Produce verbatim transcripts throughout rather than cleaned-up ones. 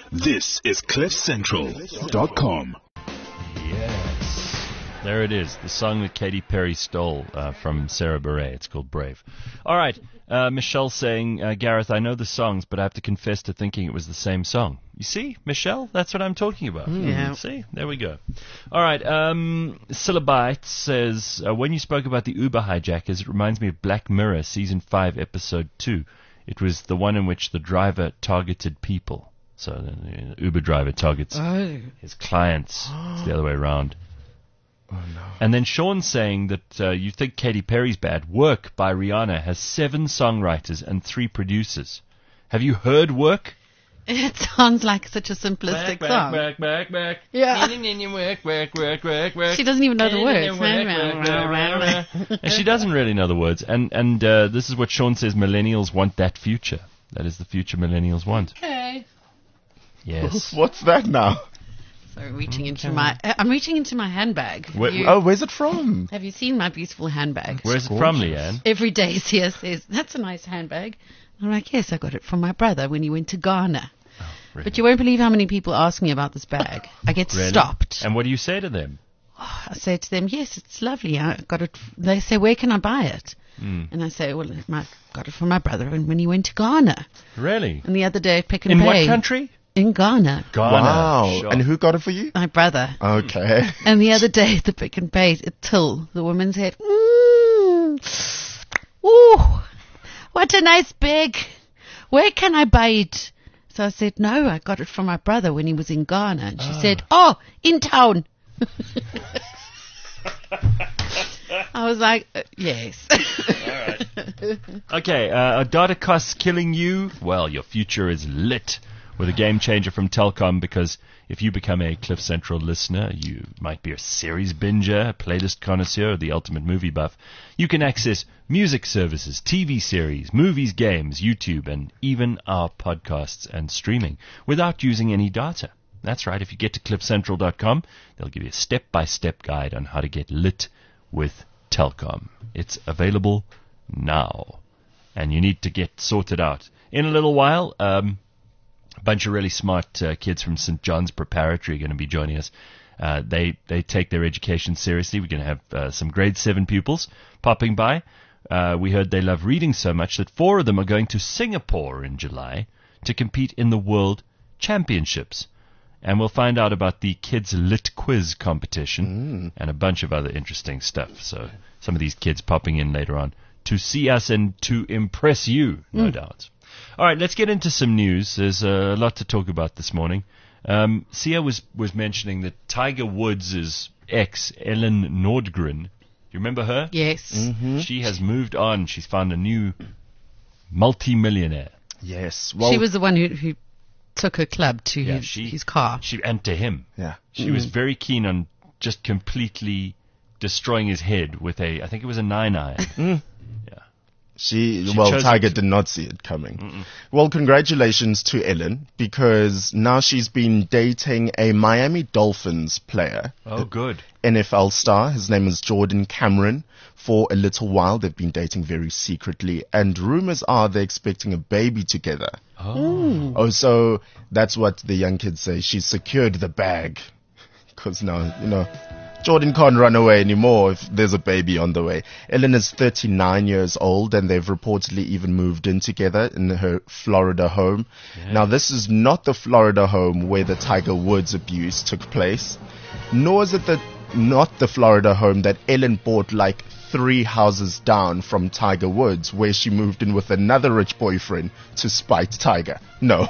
This is cliff central dot com. Yes. There it is, the song that Katy Perry stole uh, from Sarah Bareilles. It's called Brave. All right, uh, Michelle saying, uh, Gareth, I know the songs, but I have to confess to thinking it was the same song. You see, Michelle, that's what I'm talking about. Mm. Yeah. See, there we go. All right, um, Syllabite says, uh, when you spoke about the Uber hijackers, it reminds me of Black Mirror, Season five, Episode two. It was the one in which the driver targeted people. So the, the Uber driver targets Oh. his clients. It's the other way around. Oh, no. And then Sean saying that uh, you think Katy Perry's bad. Work by Rihanna has seven songwriters and three producers. Have you heard Work? It sounds like such a simplistic Back, song. back, back, back, back. Yeah. Work, work, work, work, work. She doesn't even know the words. And she doesn't really know the words. And and uh, this is what Sean says, millennials want that future. That is the future millennials want. Okay. Yes. What's that now? So reaching into my, uh, I'm reaching into my handbag. Have, Where- you, Oh, where's it from? have you seen my beautiful handbag? Where's it from, Leanne? Every day here says, that's a nice handbag. I'm like, yes, I got it from my brother when he went to Ghana. Really? But you won't believe how many people ask me about this bag. I get Really? stopped. And what do you say to them? I say to them, yes, it's lovely. I got it. f-" They say, where can I buy it? Mm. And I say, well, I got it from my brother when when he went to Ghana. Really? And the other day at Pick and In Pay. what country? In Ghana. Ghana. Wow. Sure. And who got it for you? My brother. Okay. And the other day at the Pick and Pay at Till, the woman said, mm, ooh, what a nice bag. Where can I buy it? So I said, no, I got it from my brother when he was in Ghana. And she Ah. said, oh, in town. I was like, uh, yes. Okay, uh, are data costs killing you? Well, your future is lit with a game changer from Telkom, because if you become a Cliff Central listener, you might be a series binger, a playlist connoisseur, or the ultimate movie buff. You can access music services, T V series, movies, games, YouTube, and even our podcasts and streaming without using any data. That's right, if you get to cliff central dot com, they'll give you a step-by-step guide on how to get lit with Telkom. It's available now, and you need to get sorted out. In a little while, um, a bunch of really smart uh, kids from Saint John's Preparatory are going to be joining us. Uh, they they take their education seriously. We're going to have uh, some grade seven pupils popping by. Uh, we heard they love reading so much that four of them are going to Singapore in July to compete in the World Championships. And we'll find out about the Kids Lit Quiz competition and a bunch of other interesting stuff. So some of these kids popping in later on to see us and to impress you, no doubt. All right, let's get into some news. There's a lot to talk about this morning. Um, Sia was, was mentioning that Tiger Woods' ex, Ellen Nordgren, do you remember her? Yes. Mm-hmm. She has moved on. She's found a new multi-millionaire. Yes. Well, She was the one who, who took her club to Yeah, his, she- his car. She and to him. Yeah. She was very keen on just completely destroying his head with a, I think it was a nine iron. She, She well, chose Tiger it to- did not see it coming. Well, congratulations to Ellen, because now she's been dating a Miami Dolphins player, Oh, good. N F L star. His name is Jordan Cameron. For a little while, they've been dating very secretly, and rumors are they're expecting a baby together. Oh. Oh, so that's what the young kids say. She's secured the bag. Because now, you know, Jordan can't run away anymore if there's a baby on the way. Ellen is thirty-nine years old, and they've reportedly even moved in together in her Florida home. Now, this is not the Florida home where the Tiger Woods abuse took place, nor is it the, not the Florida home that Ellen bought like three houses down from Tiger Woods, where she moved in with another rich boyfriend to spite Tiger. No.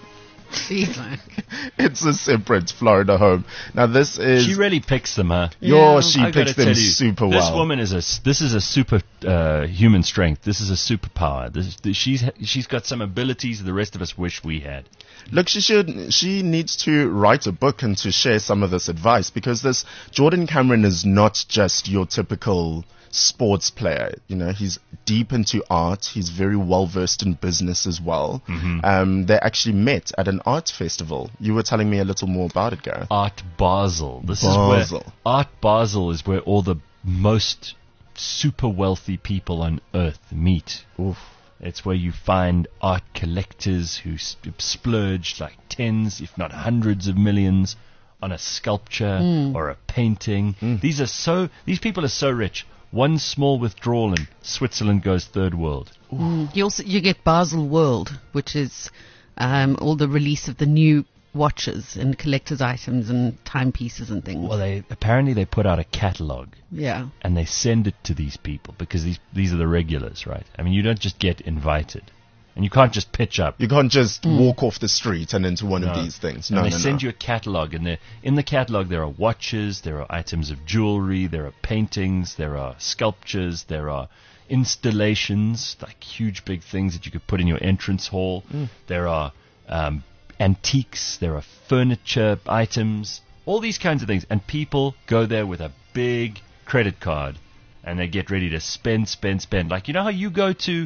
Jeez. It's a separate Florida home. Now, this is... She really picks them, huh? Yo, Yeah. she I gotta picks them tell you, super this well. woman is a s- this is a super uh, human strength. This is a superpower. This, this, she's she's got some abilities the rest of us wish we had. Look, she should, she needs to write a book and to share some of this advice, because this Jordan Cameron is not just your typical sports player. You know, he's deep into art. He's very well versed in business as well. Um, they actually met at an art festival. You were telling me a little more about it, Gareth. Art Basel. This Basel. is where Art Basel is where all the most super wealthy people on earth meet. Oof. It's where you find art collectors who s- splurge like tens, if not hundreds of millions on a sculpture or a painting. These are so, these people are so rich. One small withdrawal and Switzerland goes third world. Mm. You also you get Basel World, which is um, all the release of the new watches and collector's items and timepieces and things. Well, they apparently they put out a catalogue Yeah. and they send it to these people because these these are the regulars, right? I mean, you don't just get invited, and you can't just pitch up. You can't just walk off the street and into one No. of these things. And No, they no, send no. you a catalogue, and there- in the catalogue there are watches, there are items of jewelry, there are paintings, there are sculptures, there are installations, like huge big things that you could put in your entrance hall. There are um, antiques, there are furniture items, all these kinds of things. And people go there with a big credit card, and they get ready to spend, spend, spend. Like, you know how you go to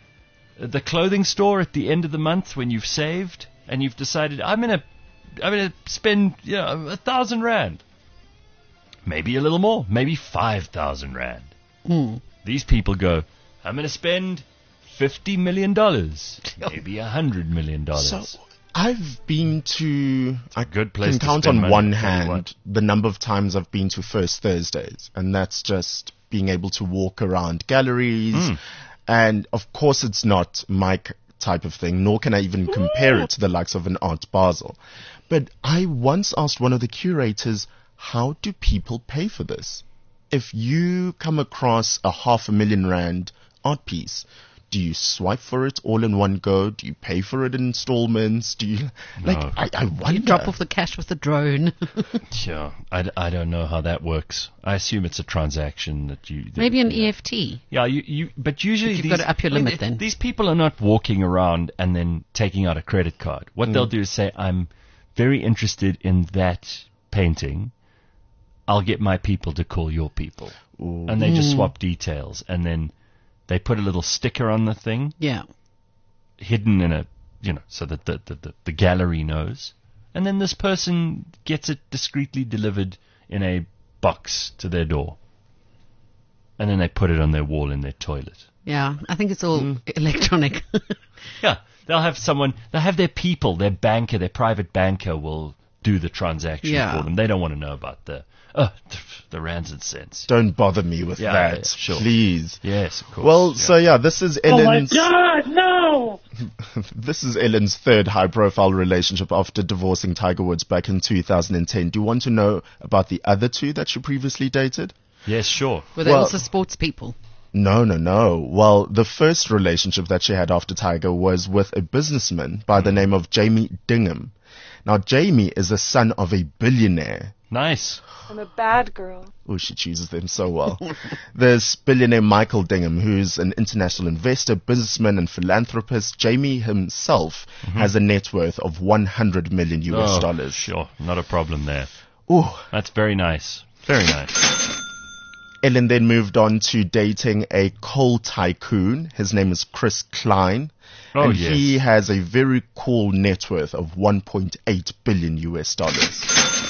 the clothing store at the end of the month when you've saved and you've decided I'm gonna I'm gonna spend you know a thousand rand, maybe a little more, maybe five thousand rand. Mm. These people go, I'm gonna spend fifty million dollars, maybe a hundred million dollars. So I've been to. I good place can to count spend on money, one I'll tell you hand what. the number of times I've been to First Thursdays, and that's just being able to walk around galleries. Mm. And of course, it's not my c- type of thing, nor can I even compare it to the likes of an Art Basel. But I once asked one of the curators, how do people pay for this? If you come across a half a million rand art piece, do you swipe for it all in one go? Do you pay for it in installments? Do you, like, No. I, I wonder. You drop off the cash with the drone. Sure, I, d- I don't know how that works. I assume it's a transaction that you that, Maybe an yeah. E F T. Yeah, you, you but usually But you've these, got to up your I mean, limit then. These people are not walking around and then taking out a credit card. What they'll do is say, I'm very interested in that painting. I'll get my people to call your people. And they just swap details, and then they put a little sticker on the thing, Yeah. hidden in a, you know, so that the, the, the, the gallery knows. And then this person gets it discreetly delivered in a box to their door. And then they put it on their wall in their toilet. Yeah. I think it's all electronic. Yeah, they'll have someone, they'll have their people, their banker, their private banker will do the transaction Yeah. for them. They don't want to know about the, oh, the rands and cents. Don't bother me with Yeah, that, yeah, sure. please. Yes, of course. Well, yeah. so yeah, this is Oh my Ellen's. God, no! This is Ellen's third high-profile relationship after divorcing Tiger Woods back in two thousand ten. Do you want to know about the other two that she previously dated? Yes, sure. Were they Well- also sports people? No, no, no. Well, the first relationship that she had after Tiger was with a businessman by the name of Jamie Dingham. Now, Jamie is the son of a billionaire. Nice. I'm a bad girl. Oh, she chooses them so well. There's billionaire Michael Dingham, who's an international investor, businessman, and philanthropist. Jamie himself has a net worth of one hundred million U S Oh, dollars. Sure, not a problem there. Ooh. That's very nice. Very nice. Ellen then moved on to dating a coal tycoon. His name is Chris Klein. Oh, and yes. he has a very cool net worth of one point eight billion U S dollars.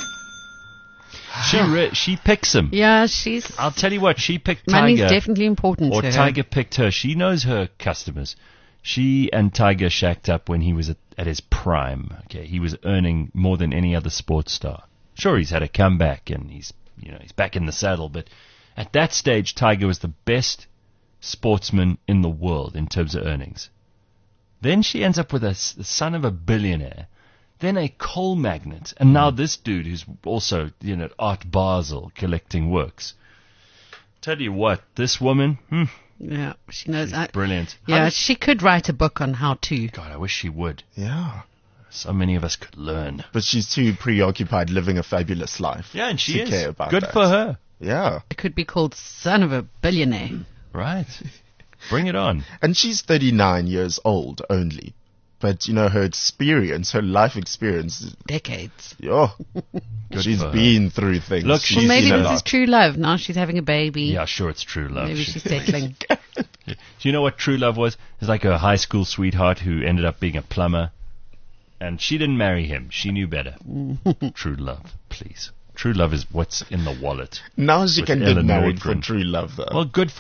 She re- she picks him. Yeah, she's. I'll tell you what, she picked Money's Tiger. definitely important Or to her. Tiger picked her. She knows her customers. She and Tiger shacked up when he was at, at his prime. Okay, he was earning more than any other sports star. Sure, he's had a comeback and he's you know he's back in the saddle, but at that stage, Tiger was the best sportsman in the world in terms of earnings. Then she ends up with a s- the son of a billionaire, then a coal magnate, and now this dude who's also you know at Art Basel collecting works. Tell you what, this woman, hmm, Yeah, she knows. I, brilliant. How yeah, does- she could write a book on how to. God, I wish she would. Yeah. So many of us could learn. But she's too preoccupied living a fabulous life. Yeah, and she to is. care about Good that. for her. Yeah. It could be called Son of a Billionaire. Right. Bring it on. And she's thirty-nine years old only. But, you know, her experience, her life experience, Decades. oh, Good she's for her. been through things. Look, she's Well, maybe seen a this lot. is true love. Now she's having a baby. Yeah, sure, it's true love. Maybe She- she's settling. Do you know what true love was? It's like a high school sweetheart who ended up being a plumber. And she didn't marry him. She knew better. True love, please. True love is what's in the wallet. Now she with can get Ellen married for Nordgren. true love, though. Well, good for her.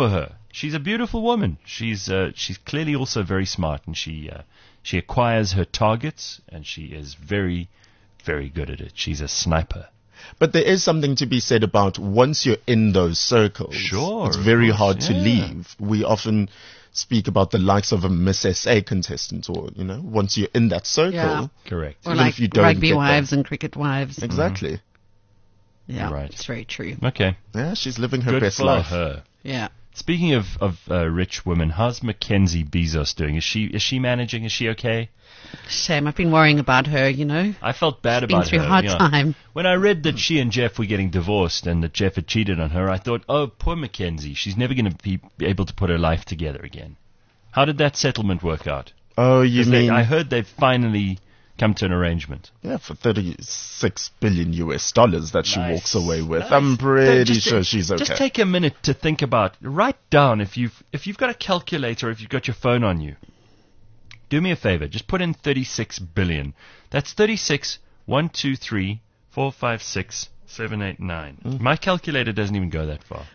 she's a beautiful woman. She's uh, she's clearly also very smart, and she uh, she acquires her targets, and she is very, very good at it. She's a sniper. But there is something to be said about once you're in those circles, Sure, it's of very course, hard to yeah. leave. We often speak about the likes of a Miss S A contestant, or, you know, once you're in that circle. Yeah. Correct. Or Even like if you don't rugby get wives and cricket wives. Exactly. Yeah, Right. it's very true. Okay. Yeah, she's living her Good best for life. her. Yeah. Speaking of of uh, rich women, how's Mackenzie Bezos doing? Is she is she managing? Is she okay? Shame. I've been worrying about her, you know. I felt bad Been about through her. a hard you know. time. When I read that she and Jeff were getting divorced and that Jeff had cheated on her, I thought, oh, poor Mackenzie. She's never going to be able to put her life together again. How did that settlement work out? Oh, you 'Cause they- mean... I heard they've finally come to an arrangement. Yeah, for thirty-six billion U S dollars that she Nice. walks away with. Nice. I'm pretty Just- sure she's okay. Just take a minute to think about. Write down if you've if you've got a calculator, if you've got your phone on you. Do me a favor. Just put in thirty-six billion. That's thirty-six. One, two, three, four, five, six, seven, eight, nine. Mm. My calculator doesn't even go that far.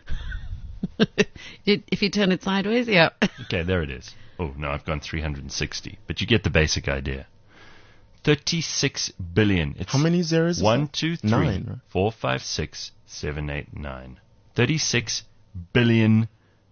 You- If you turn it sideways, yeah. Okay, there it is. Oh no, I've gone three hundred sixty. But you get the basic idea. Thirty-six billion. It's How many zeros is One, that? two, three, Nine, right? four, five, six, seven, eight, nine. Thirty-six billion.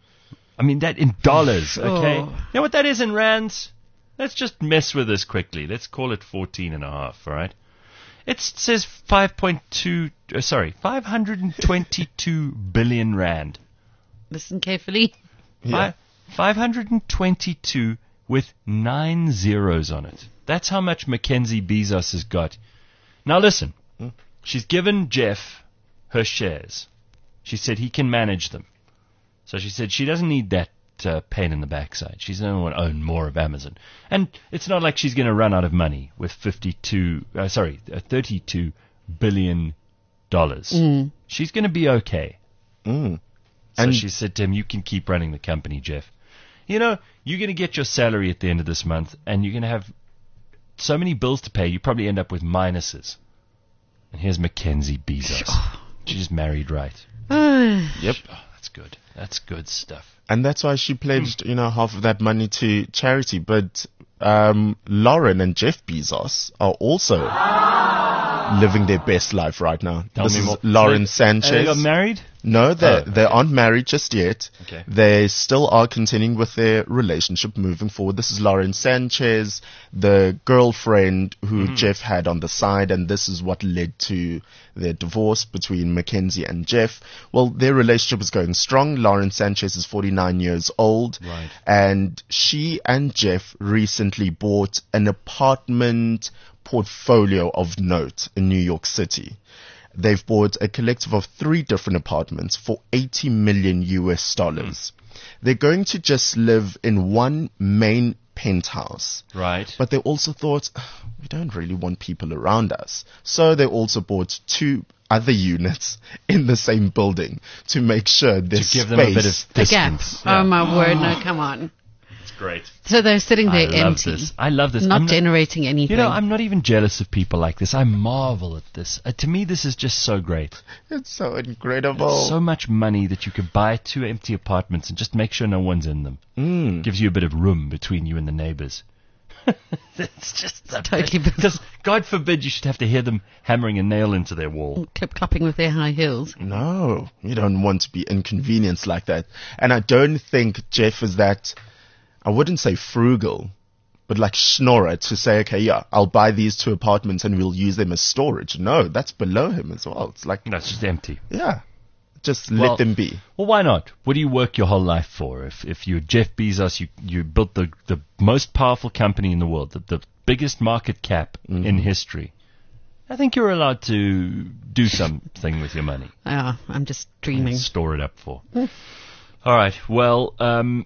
I mean that in dollars, okay? Oh. You know what that is in rands? Let's just mess with this quickly. Let's call it fourteen and a half. All right? It says five point two. Uh, sorry, five hundred and twenty-two billion rand. Listen carefully. Yeah. five hundred twenty-two with nine zeros on it. That's how much Mackenzie Bezos has got. Now listen, she's given Jeff her shares. She said he can manage them. So she said she doesn't need that uh, pain in the backside. She doesn't want to own more of Amazon. And it's not like she's going to run out of money with fifty-two, uh, sorry, uh, thirty-two billion dollars. She's going to be okay. Mm. So And- she said to him, you can keep running the company, Jeff. You know, you're going to get your salary at the end of this month, and you're going to have so many bills to pay, you probably end up with minuses. And here's Mackenzie Bezos. She just married right. Yep. Oh, that's good. That's good stuff. And that's why she pledged, you know, half of that money to charity. But um, Lauren and Jeff Bezos are also living their best life right now. Tell this me is more. Lauren So they- Sanchez. They got married? No, they Oh, they aren't married just yet. Okay. They still are continuing with their relationship moving forward. This is Lauren Sanchez, the girlfriend who Mm-hmm. Jeff had on the side, and this is what led to their divorce between Mackenzie and Jeff. Well, their relationship is going strong. Lauren Sanchez is forty-nine years old, Right. and she and Jeff recently bought an apartment portfolio of note in New York City. They've bought a collective of three different apartments for eighty million U S dollars. They're going to just live in one main penthouse. Right. But they also thought, we don't really want people around us. So they also bought two other units in the same building to make sure there's to give space. them a bit of A gap. distance. Oh my word, no, come on. It's great. So they're sitting I there love empty. this. I love this. Not I'm generating anything. You know, I'm not even jealous of people like this. I marvel at this. Uh, to me, this is just so great. It's so incredible. So much money that you could buy two empty apartments and just make sure no one's in them. Mm. Gives you a bit of room between you and the neighbors. It's just totally bizarre. because God forbid you should have to hear them hammering a nail into their wall. Clip clopping with their high heels. No, you don't want to be inconvenienced like that. And I don't think Jeff is that, I wouldn't say frugal, but like schnorrer to say, okay, yeah, I'll buy these two apartments and we'll use them as storage. No, that's below him as well. It's like, No, it's just empty. yeah, just Well- let them be. Well, why not? What do you work your whole life for? If if you're Jeff Bezos, you you built the the most powerful company in the world, the, the biggest market cap in history. I think you're allowed to do something with your money. Oh, I'm just dreaming. Store it up for. All right. Well, um,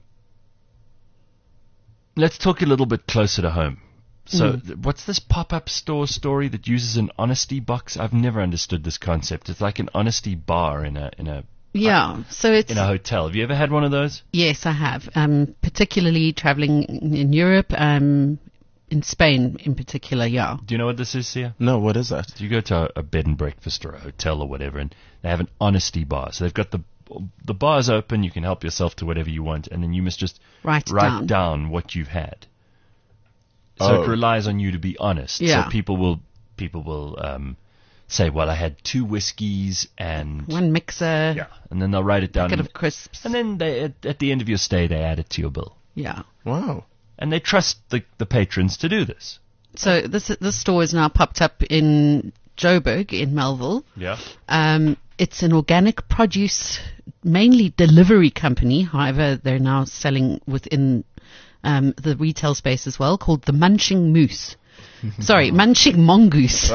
let's talk a little bit closer to home. So, th- what's this pop-up store story that uses an honesty box? I've never understood this concept. It's like an honesty bar in a in a Yeah, so it's in a hotel. Have you ever had one of those? yes, I have. Um, particularly traveling in Europe, um, in Spain in particular. Yeah, Do you know what this is, Sia? No, what is that? You go to a, a bed and breakfast or a hotel or whatever, and they have an honesty bar. So they've got the the bar's open. You can help yourself to whatever you want, and then you must just Write it write down. down what you've had. So Oh. it relies on you to be honest. Yeah. So people will people will um, say, well, I had two whiskeys and One mixer, yeah, and then they'll write it down, packet and, of crisps. and then they, at, at the end of your stay, they add it to your bill, Yeah. Wow. and they trust the the patrons to do this. So this this store is now popped up in Joburg in Melville. Yeah. Um, it's an organic produce, mainly delivery company. However, they're now selling within um, the retail space as well, called the Munching Moose. Sorry, Munching Mongoose.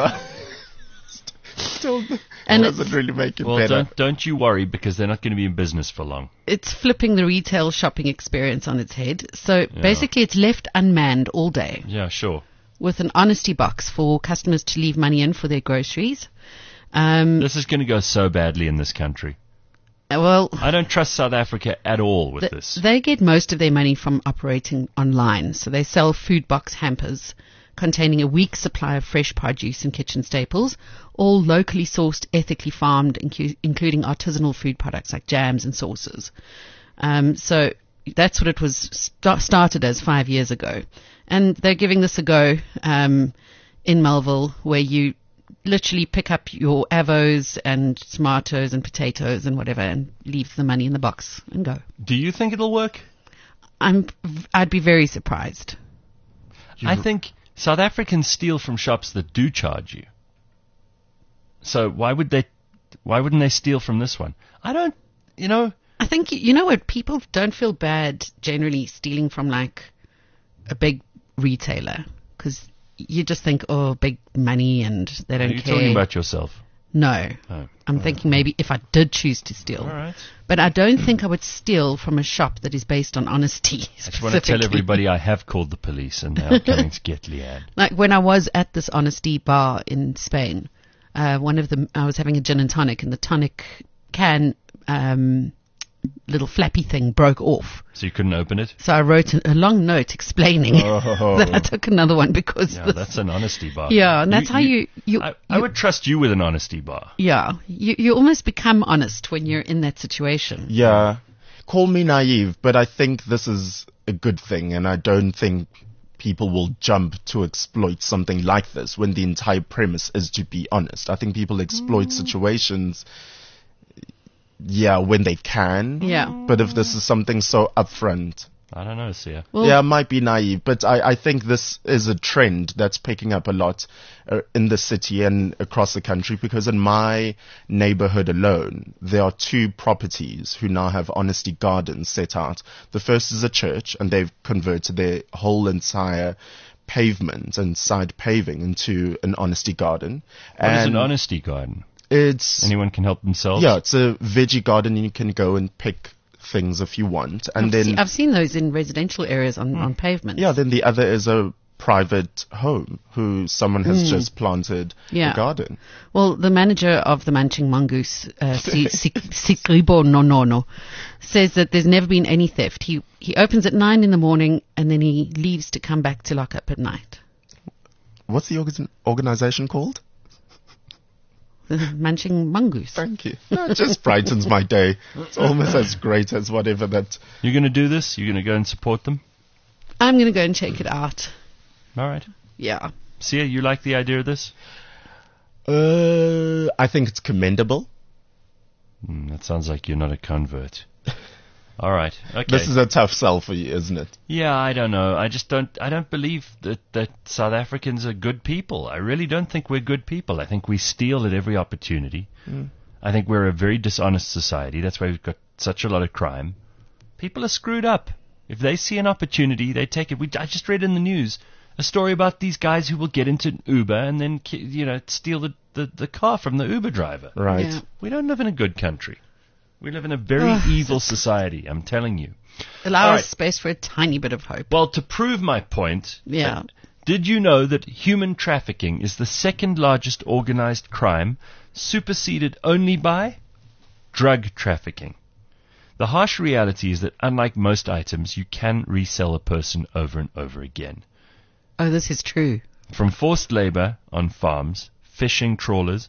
Still, And doesn't really make it Well, better. don't don't you worry, because they're not going to be in business for long. It's flipping the retail shopping experience on its head. So basically, it's left unmanned all day, Yeah, sure. with an honesty box for customers to leave money in for their groceries. Um, This is going to go so badly in this country. well, I don't trust South Africa at all with th- this. they get most of their money from operating online. So they sell food box hampers containing a week's supply of fresh produce and kitchen staples, all locally sourced, ethically farmed, incu- including artisanal food products like jams and sauces. Um, so that's what it was st- started as five years ago. And they're giving this a go um, in Melville, where you literally pick up your avos and tomatoes and potatoes and whatever and leave the money in the box and go. Do you think it'll work? I'm, I'd be very surprised. I think South Africans steal from shops that do charge you. So why would they? Why wouldn't they steal from this one? I don't. You know. I think, you know what, people don't feel bad generally stealing from like a big retailer, because you just think, oh, big money and they Are don't you care. talking about yourself? No. Oh. I'm thinking maybe if I did choose to steal. All right. But I don't think I would steal from a shop that is based on honesty. I just want to tell specifically. everybody I have called the police and they're coming to get Leanne. Like when I was at this honesty bar in Spain, uh, one of them, I was having a gin and tonic, and the tonic can um, little flappy thing broke off. So you couldn't open it? So I wrote a, a long note explaining Oh. that I took another one because Yeah, this- that's an honesty bar. yeah, and that's how you you, I, I you- would trust you with an honesty bar. yeah you you almost become honest when you're in that situation. Yeah. Call me naive, but I think this is a good thing, and I don't think people will jump to exploit something like this when the entire premise is to be honest. I think people exploit Mm. situations, yeah, when they can. Yeah. But if this is something so upfront, I don't know, Sia. Well, yeah, it might be naive, but I, I think this is a trend that's picking up a lot uh, in the city and across the country, because in my neighborhood alone, there are two properties who now have honesty gardens set out. The first is a church, and they've converted their whole entire pavement and side paving into an honesty garden. What is and an honesty garden? It's, Anyone can help themselves? yeah, it's a veggie garden, and you can go and pick things if you want. And I've, then see, I've seen those in residential areas on, on pavements. Yeah, then the other is a private home who someone has just planted Yeah. a garden. Well, the manager of the Munching Mongoose, uh, Si- Si- Sikribo Nonono, says that there's never been any theft. He he opens at nine in the morning and then he leaves to come back to lock up at night. What's the organ- organization called? The Munching Mongoose. Thank you. That just brightens my day. It's almost as great as whatever that. You're going to do this? You're going to go and support them? I'm going to go and check it out. All right. Yeah. Sia, you like the idea of this? Uh, I think it's commendable. Hmm, that sounds like you're not a convert. All right. Okay. This is a tough sell for you, isn't it? Yeah, I don't know. I just don't. I don't believe that that South Africans are good people. I really don't think we're good people. I think we steal at every opportunity. Mm. I think we're a very dishonest society. That's why we've got such a lot of crime. People are screwed up. If they see an opportunity, they take it. We, I just read in the news a story about these guys who will get into an Uber and then, ki- you know, steal the, the, the car from the Uber driver. Right. Yeah. We don't live in a good country. We live in a very Ugh. evil society, I'm telling you. Allow All us right. space for a tiny bit of hope. Well, to prove my point, Yeah. uh, did you know that human trafficking is the second largest organized crime, superseded only by drug trafficking? The harsh reality is that unlike most items, you can resell a person over and over again. Oh, this is true. From forced labor on farms, fishing trawlers,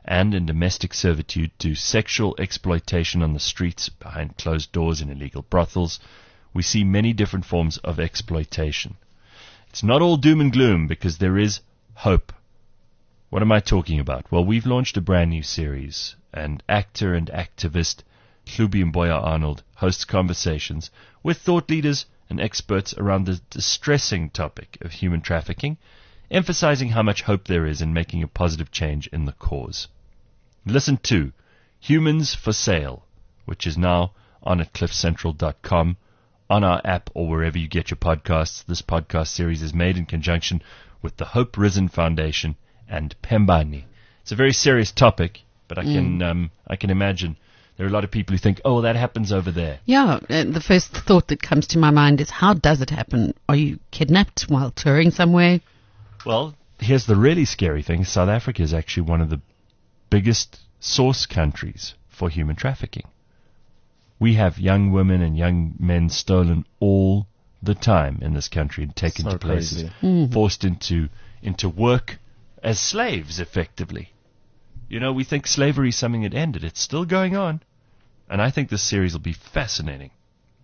and in domestic servitude to sexual exploitation on the streets, behind closed doors in illegal brothels, we see many different forms of exploitation. It's not all doom and gloom, because there is hope. What am I talking about? Well, we've launched a brand new series, and actor and activist Hlubi Mboya Arnold hosts conversations with thought leaders and experts around the distressing topic of human trafficking, emphasizing how much hope there is in making a positive change in the cause. Listen to Humans for Sale, which is now on at cliff central dot com, on our app, or wherever you get your podcasts. This podcast series is made in conjunction with the Hope Risen Foundation and Pembani. It's a very serious topic, but I can mm. um, I can imagine there are a lot of people who think, oh, that happens over there. Yeah, uh, the first thought that comes to my mind is, how does it happen? Are you kidnapped while touring somewhere? Well, here's the really scary thing. South Africa is actually one of the biggest source countries for human trafficking. We have young women and young men stolen all the time in this country and taken So to places, Mm. forced into into work as slaves, effectively. You know, we think slavery is something that ended. It's still going on. And I think this series will be fascinating.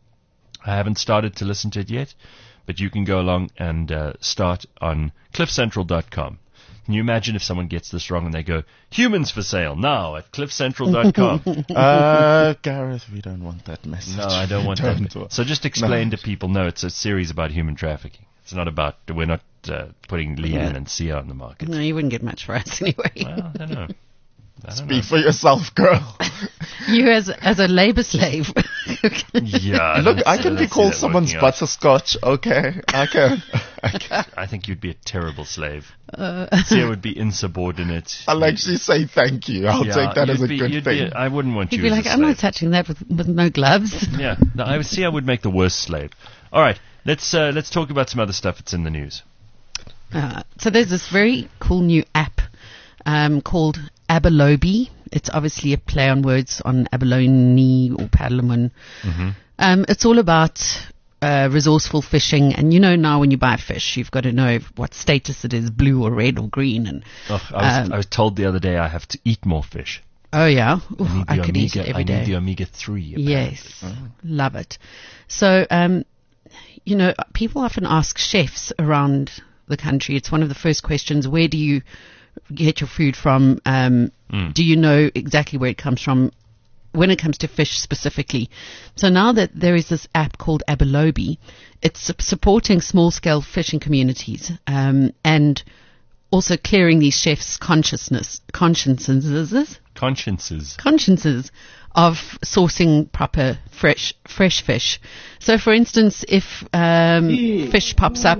I haven't started to listen to it yet, but you can go along and uh, start on cliff central dot com. Can you imagine if someone gets this wrong and they go, humans for sale now at cliff central dot com? Uh, Gareth, we don't want that message. No, I don't want Don't that. want- So just explain No. to people, no, it's a series about human trafficking. It's not about, we're not uh, putting Leanne and Sia on the market. No, you wouldn't get much for us anyway. Well, I don't know. I don't know. Speak for yourself, girl. You as as a labor slave. Yeah, I Look, don't I see- can don't be see called that someone's working out. butterscotch. Okay, I can. I can. I think you'd be a terrible slave. Uh, Sia would be insubordinate. I'll actually say thank you. I'll Yeah, take that you'd as a be- good you'd thing. Be, I wouldn't want He'd you be as like, a I'm not slave. touching that with, with no gloves. Yeah, no, I would see. I would make the worst slave. All right, let's uh, let's talk about some other stuff that's in the news. Uh, so there's this very cool new app um, called Abalone. It's obviously a play on words on abalone or paddleman. Mm-hmm. Um, it's all about uh, resourceful fishing, and you know now when you buy fish, you've got to know what status it is, blue or red or green. And Oh, I was Um, I was told the other day I have to eat more fish. oh yeah, Ooh, I, need I the could eat omega, it every I day. need the omega three. Yes, love it. So, um, you know, people often ask chefs around the country. It's one of the first questions. Where do you get your food from? Um, Mm. Do you know exactly where it comes from when it comes to fish specifically? So now that there is this app called Abalone, it's su- supporting small-scale fishing communities um, and also clearing these chefs' consciousness, consciences, Consciences. consciences of sourcing proper fresh fresh fish. So, for instance, if um, fish pops up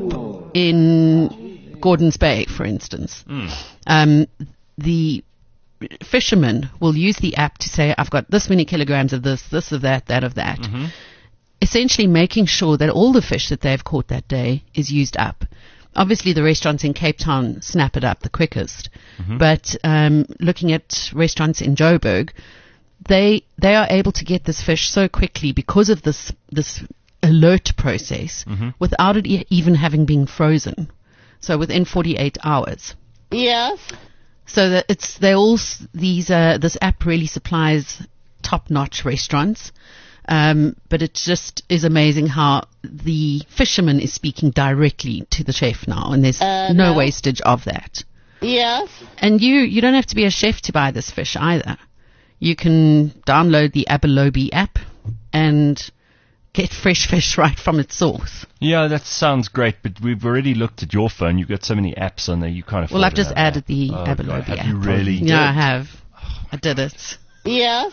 in Gordon's Bay, for instance, Mm. um, the fisherman will use the app to say, I've got this many kilograms of this, this of that, that of that. Mm-hmm. Essentially making sure that all the fish that they've caught that day is used up. Obviously, the restaurants in Cape Town snap it up the quickest. Mm-hmm. But um, looking at restaurants in Joburg, they they are able to get this fish so quickly because of this this alert process Mm-hmm. without it e- even having been frozen. So within forty-eight hours. Yes. So that it's they all s- these uh, this app really supplies top-notch restaurants, um, but it just is amazing how the fisherman is speaking directly to the chef now, and there's Uh, no, no. wastage of that. Yes. And you you don't have to be a chef to buy this fish either. You can download the Abalone app and get fresh fish right from its source. Yeah, that sounds great, but we've already looked at your phone. You've got so many apps on there, you can't afford Well, I've to just have added that. the Oh, Abalone God, have app. you really? Yeah, I have. I did it. Yes.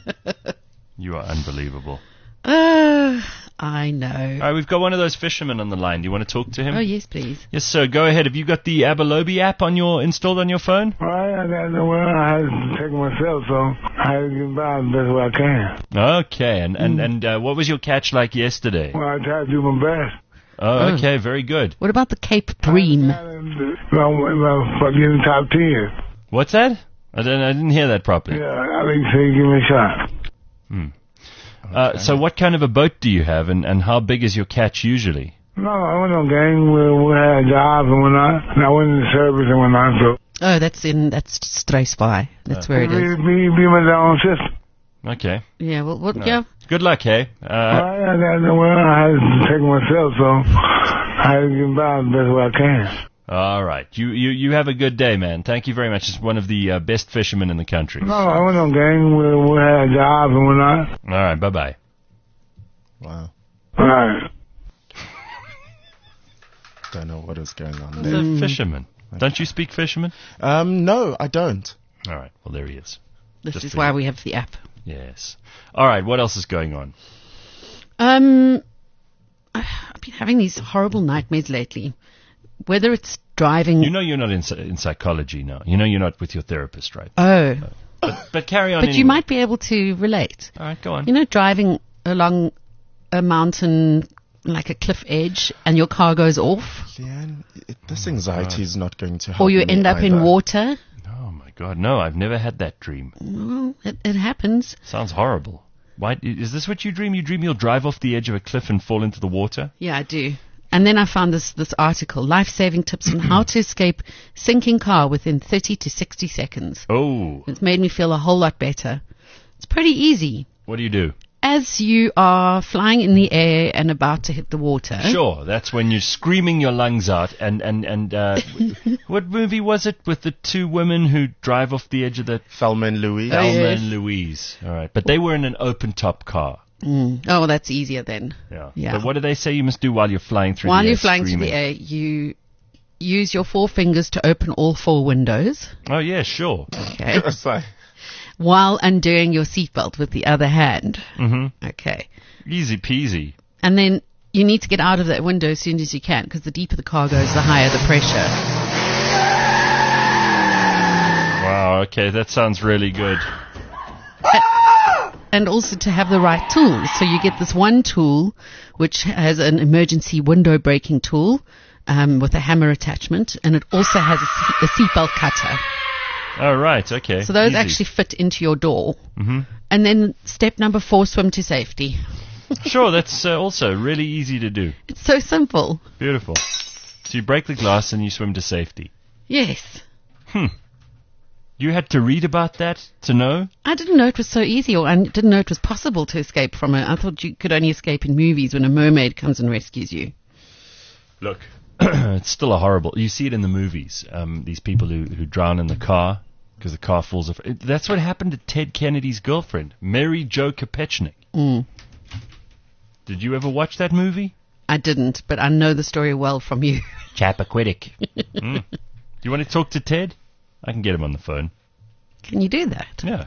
You are unbelievable. Uh, I know. All right, we've got one of those fishermen on the line. Do you want to talk to him? Oh, yes, please. Yes, sir. Go ahead. Have you got the Abalone app on your installed on your phone? Well, I got the well, I had to take it myself, so I had to get by the best way I can. Okay. And and and uh, what was your catch like yesterday? Well, I tried to do my best. Oh, Oh. okay. Very good. What about the Cape Bream? Well, well, for getting top ten. What's that? I didn't I didn't hear that properly. Yeah, I think you say give me a shot. Uh, so what kind of a boat do you have, and, and how big is your catch usually? No, I went on gang. We, we had jobs and whatnot, and I went in the service and whatnot, so Oh, that's in, that's Struisbaai. That's where it Be, is. be, be my down sister. Okay. Yeah, well, what, No. yeah. Good luck, hey? Uh, I, I, I, well, I had to take myself, so I had to get by the best way I can. all right. You, you, you have a good day, man. Thank you very much. Just one of the uh, best fishermen in the country. No, I went on gang. We, we had jobs and whatnot. All right. Bye-bye. Wow. All right. Don't know what is going on He's there. a fisherman. Don't you speak fisherman? Um, no, I don't. All right. Well, there he is. This Just is for why you. we have the app. Yes. All right. What else is going on? Um, I've been having these horrible nightmares lately. Whether it's driving. You know you're not in, psy- in psychology now. You know you're not with your therapist, right? Oh, But, but carry on but anyway. you might be able to relate. All right. Go on. You know, driving along a mountain, like a cliff edge, and your car goes off, Leanne, it, this anxiety is not going to help or you me end up in either. water. Oh, my God. No, I've never had that dream. Well, it, it happens. Sounds horrible. Why, is this what you dream? You dream you'll drive off the edge of a cliff and fall into the water? Yeah, I do. And then I found this, this article, Life-Saving Tips on How to Escape Sinking Car Within thirty to sixty seconds. Oh. It's made me feel a whole lot better. It's pretty easy. What do you do? As you are flying in the air and about to hit the water. Sure, that's when you're screaming your lungs out. And, and, and uh, what movie was it with the two women who drive off the edge of the Thelma and Louise. Oh, Thelma yes. and Louise? All right. But they were in an open-top car. Mm. Oh, that's easier then. Yeah. Yeah. But what do they say you must do while you're flying through While the air? you're flying screaming? through the air, you use your four fingers to open all four windows. Oh, yeah, sure. Okay. It's like, While undoing your seatbelt with the other hand. Mm-hmm. Okay. Easy peasy. And then you need to get out of that window as soon as you can, because the deeper the car goes, the higher the pressure. Wow, okay, that sounds really good. And also to have the right tools. So you get this one tool, which has an emergency window breaking tool um, with a hammer attachment, and it also has a, se- a seatbelt cutter. Oh, right, okay. So those Easy. actually fit into your door. Mhm. And then step number four, swim to safety. Sure, that's uh, also really easy to do. It's so simple. Beautiful. So you break the glass and you swim to safety. Yes. You had to read about that to know? I didn't know it was so easy, or I didn't know it was possible to escape from it. I thought you could only escape in movies when a mermaid comes and rescues you. Look, it's still a horrible... You see it in the movies. Um, these people who, who drown in the car because the car falls off. It, that's what happened to Ted Kennedy's girlfriend, Mary Jo Kopechnik. Mm. Did you ever watch that movie? I didn't, but I know the story well from you. Chappaquiddick. mm. Do you want to talk to Ted? I can get him on the phone. Can you do that? Yeah.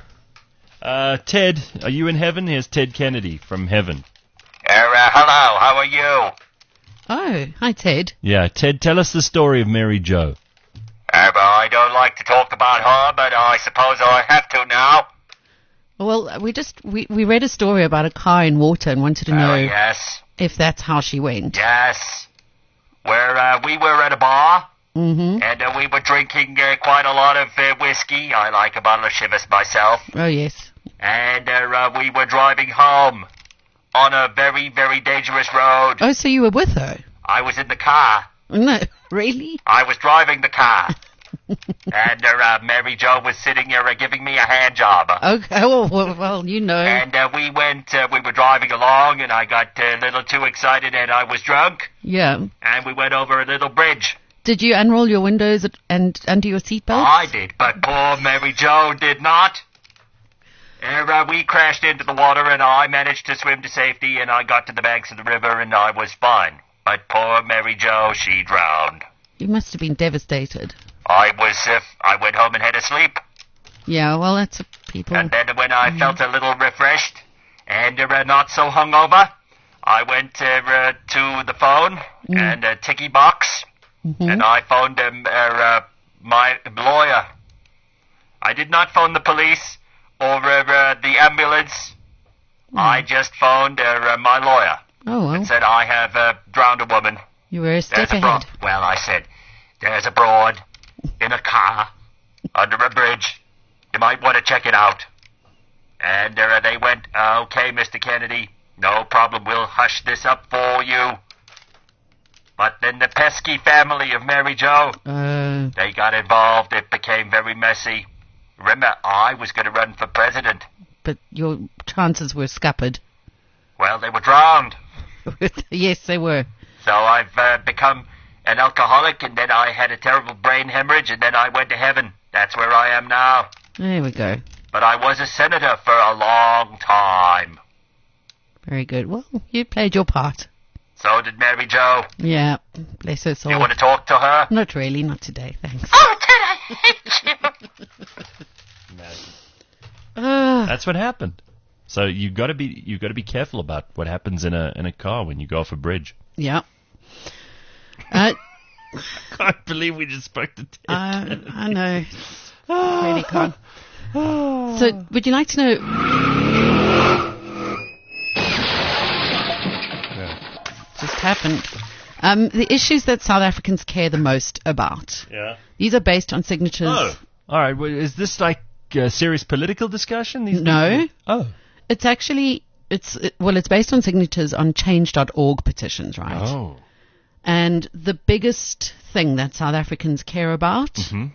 Uh, Ted, are you in heaven? Here's Ted Kennedy from heaven. Uh, uh, hello, how are you? Oh, hi, Ted. Yeah, Ted, tell us the story of Mary Jo. Uh, well, I don't like to talk about her, but I suppose I have to now. Well, we just we, we read a story about a car in water and wanted to know Oh, yes, if that's how she went. yes. Where uh, we were at a bar, Mm-hmm. and uh, we were drinking uh, quite a lot of uh, whiskey. I like a bottle of Chivas myself. Oh, yes. And uh, uh, we were driving home on a very, very dangerous road. Oh, so you were with her? I was in the car. No, really? I was driving the car. and uh, uh, Mary Jo was sitting here uh, giving me a hand job. Okay, well, well, well you know. And uh, we went, uh, we were driving along, and I got uh, a little too excited, and I was drunk, Yeah. and we went over a little bridge. Did you unroll your windows and undo your seatbelt? I did, but poor Mary Jo did not. And uh, we crashed into the water, and I managed to swim to safety, and I got to the banks of the river, and I was fine. But poor Mary Jo, she drowned. You must have been devastated. I was, uh, I went home and had a sleep. Yeah, well, that's what people... And then when I felt a little refreshed and uh, not so hungover, I went uh, uh, to the phone and a ticky box, Mhm. and I phoned um, uh, uh, my lawyer. I did not phone the police or uh, uh, the ambulance. I just phoned uh, uh, my lawyer Oh, well, and said, I have uh, drowned a woman. you were a step There's a ahead. broad. Well, I said, there's a broad in a car under a bridge. You might want to check it out. And uh, they went, uh, okay, Mister Kennedy, no problem. We'll hush this up for you. But then the pesky family of Mary Jo, Uh, they got involved. It became very messy. Remember, I was going to run for president. but your chances were scuppered. Well, they were drowned. Yes, they were. So I've uh, become an alcoholic, and then I had a terrible brain hemorrhage, and then I went to heaven. That's where I am now. There we go. But I was a senator for a long time. Very good. Well, you played your part. So did Mary Jo. Yeah, bless her soul. You want to talk to her? Not really, not today, thanks. Oh, did I hate you? Ah, That's what happened. So you got to be you got to be careful about what happens in a in a car when you go off a bridge. yeah. Uh, Can't believe we just spoke to Ted. I, I know. Really can't. So, would you like to know? Just happened. Um, the issues that South Africans care the most about. Yeah. These are based on signatures. Oh, all right. Well, is this like a serious political discussion? These No. people? Oh. It's actually it's it, well, it's based on signatures on change dot org petitions, right? Oh. And the biggest thing that South Africans care about Mhm.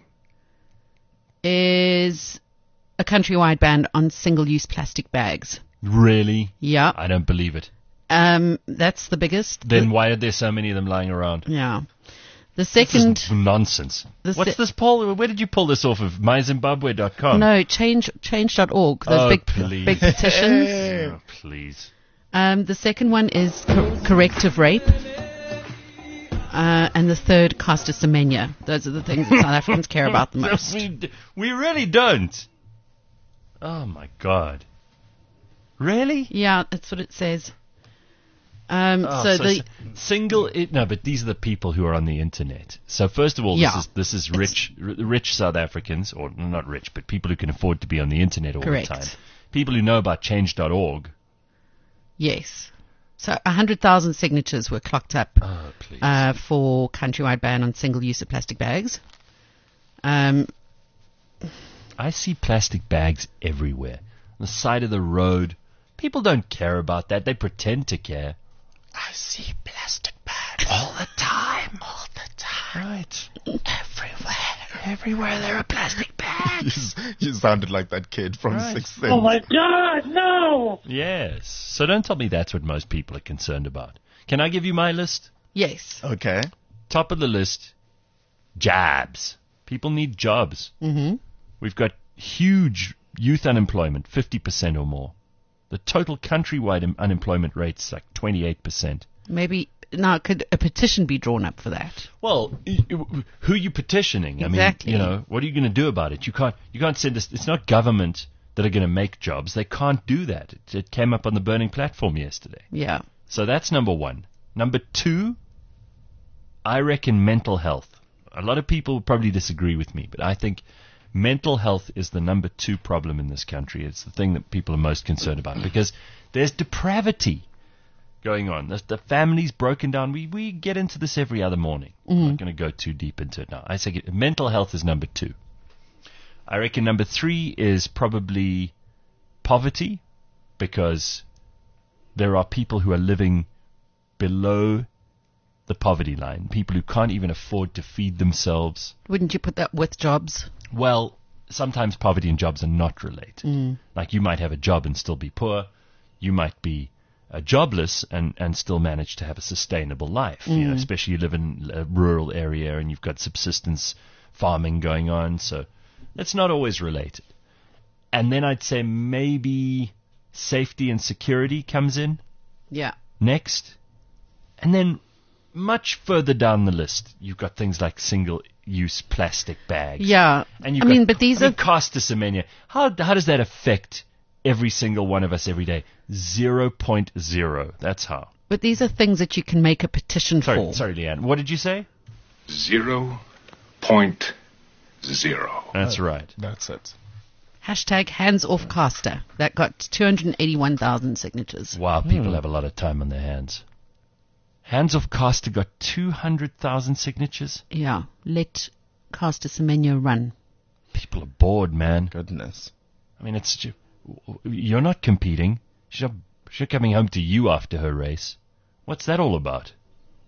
is a countrywide ban on single-use plastic bags. Really? Yeah, I don't believe it. um, that's the biggest. Then The- why are there so many of them lying around? yeah. The This second, is nonsense. The What's se- this poll? Where did you pull this off of? my zimbabwe dot com? no, change change dot org. Those Oh, big please. big petitions. Oh, please. Um, the second one is cor- corrective rape. Uh, and the third, Caster Semenya. Those are the things that South Africans care about the most. we, d- we really don't. Oh, my God. Really? Yeah, that's what it says. Um, Oh, so, so the s- single it, no, but these are the people who are on the internet. So first of all, Yeah. this is this is rich r- rich South Africans, or not rich, but people who can afford to be on the internet all Correct. the time. People who know about change dot org. yes, so a hundred thousand signatures were clocked up Oh, please. uh, for countrywide ban on single-use of plastic bags. Um, I see plastic bags everywhere on the side of the road. People don't care about that. They pretend to care. I see plastic bags all the time. All the time. Right. Everywhere. Everywhere there are plastic bags. You, you sounded like that kid from Right. Sixth Sense. Oh my God, no! Yes. So don't tell me that's what most people are concerned about. Can I give you my list? yes. Okay. Top of the list, jobs. People need jobs. Mm-hmm. We've got huge youth unemployment, fifty percent or more. The total countrywide un- unemployment rate's like twenty-eight percent. Maybe now could a petition be drawn up for that? Well, y- y- who are you petitioning? Exactly. I mean, you know, what are you going to do about it? You can't. You can't send this. It's not government that are going to make jobs. They can't do that. It, it came up on the burning platform yesterday. Yeah. So that's number one. Number two, I reckon mental health. A lot of people probably disagree with me, but I think mental health is the number two problem in this country. It's the thing that people are most concerned about because there's depravity going on. The, the family's broken down. We we get into this every other morning. I'm not going to go too deep into it now. I say it, mental health is number two. I reckon number three is probably poverty because there are people who are living below the poverty line, people who can't even afford to feed themselves. Wouldn't you put that with jobs? Well, sometimes poverty and jobs are not related. Like you might have a job and still be poor. You might be uh, jobless and, and still manage to have a sustainable life. You know, especially you live in a rural area and you've got subsistence farming going on. So that's not always related. And then I'd say maybe safety and security comes in Yeah. next. And then much further down the list, you've got things like single-use plastic bags. Yeah. And you've I got, mean, but these I are mean, Caster Semenya. How how does that affect every single one of us every day? Zero point zero. That's how. but these are things that you can make a petition Sorry, for. sorry, Leanne. What did you say? Zero point zero. That's right. That's it. Hashtag hands off Caster. That got two hundred eighty-one thousand signatures. Wow, people have a lot of time on their hands. Hands Off Caster got two hundred thousand signatures. Yeah. Let Caster Semenya run. People are bored, man. Goodness. I mean, it's ju- you're not competing. She's not, she's not coming home to you after her race. What's that all about?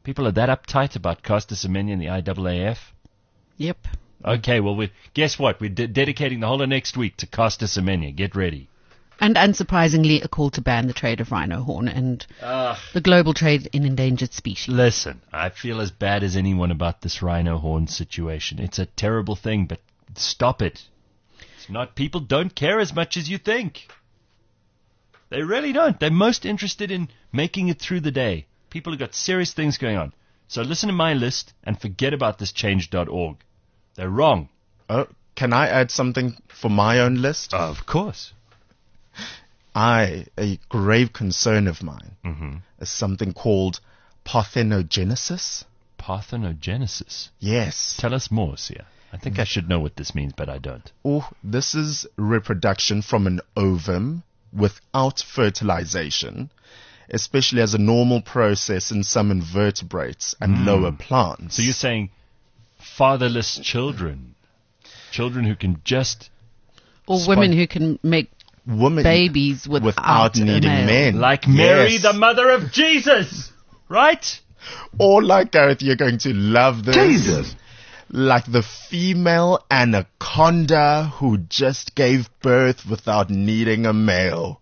People are that uptight about Caster Semenya and the I A A F. Yep. Okay, well, we guess what? We're de- dedicating the whole of next week to Caster Semenya. Get ready. And unsurprisingly, a call to ban the trade of rhino horn and Uh, the global trade in endangered species. listen, I feel as bad as anyone about this rhino horn situation. It's a terrible thing, but stop it. It's not, people don't care as much as you think. They really don't. They're most interested in making it through the day. People have got serious things going on. So listen to my list and forget about this change dot org. They're wrong. Oh, can I add something for my own list? Of course. I, a grave concern of mine, Mm-hmm. is something called parthenogenesis. Parthenogenesis. Yes. Tell us more, Sia. I think I should know what this means, but I don't. Oh, this is reproduction from an ovum without fertilization, especially as a normal process in some invertebrates and lower plants. So you're saying fatherless children. Children who can just, Or Spon- women who can make women babies without, without a needing male. men. like Mary, Yes. the mother of Jesus. Right? Or like, Gareth, you're going to love this. Jesus. Like the female anaconda who just gave birth without needing a male.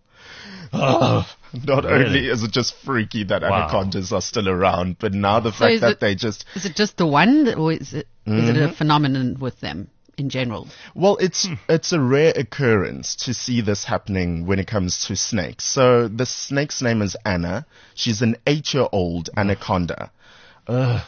Oh, not Really? only is it just freaky that Wow. anacondas are still around, but now the So fact is that it- they just, Is it just the one, that- or is it is it Mm-hmm. a phenomenon with them in general? well, it's, it's a rare occurrence to see this happening when it comes to snakes. So the snake's name is Anna. She's an eight-year-old anaconda. Ugh.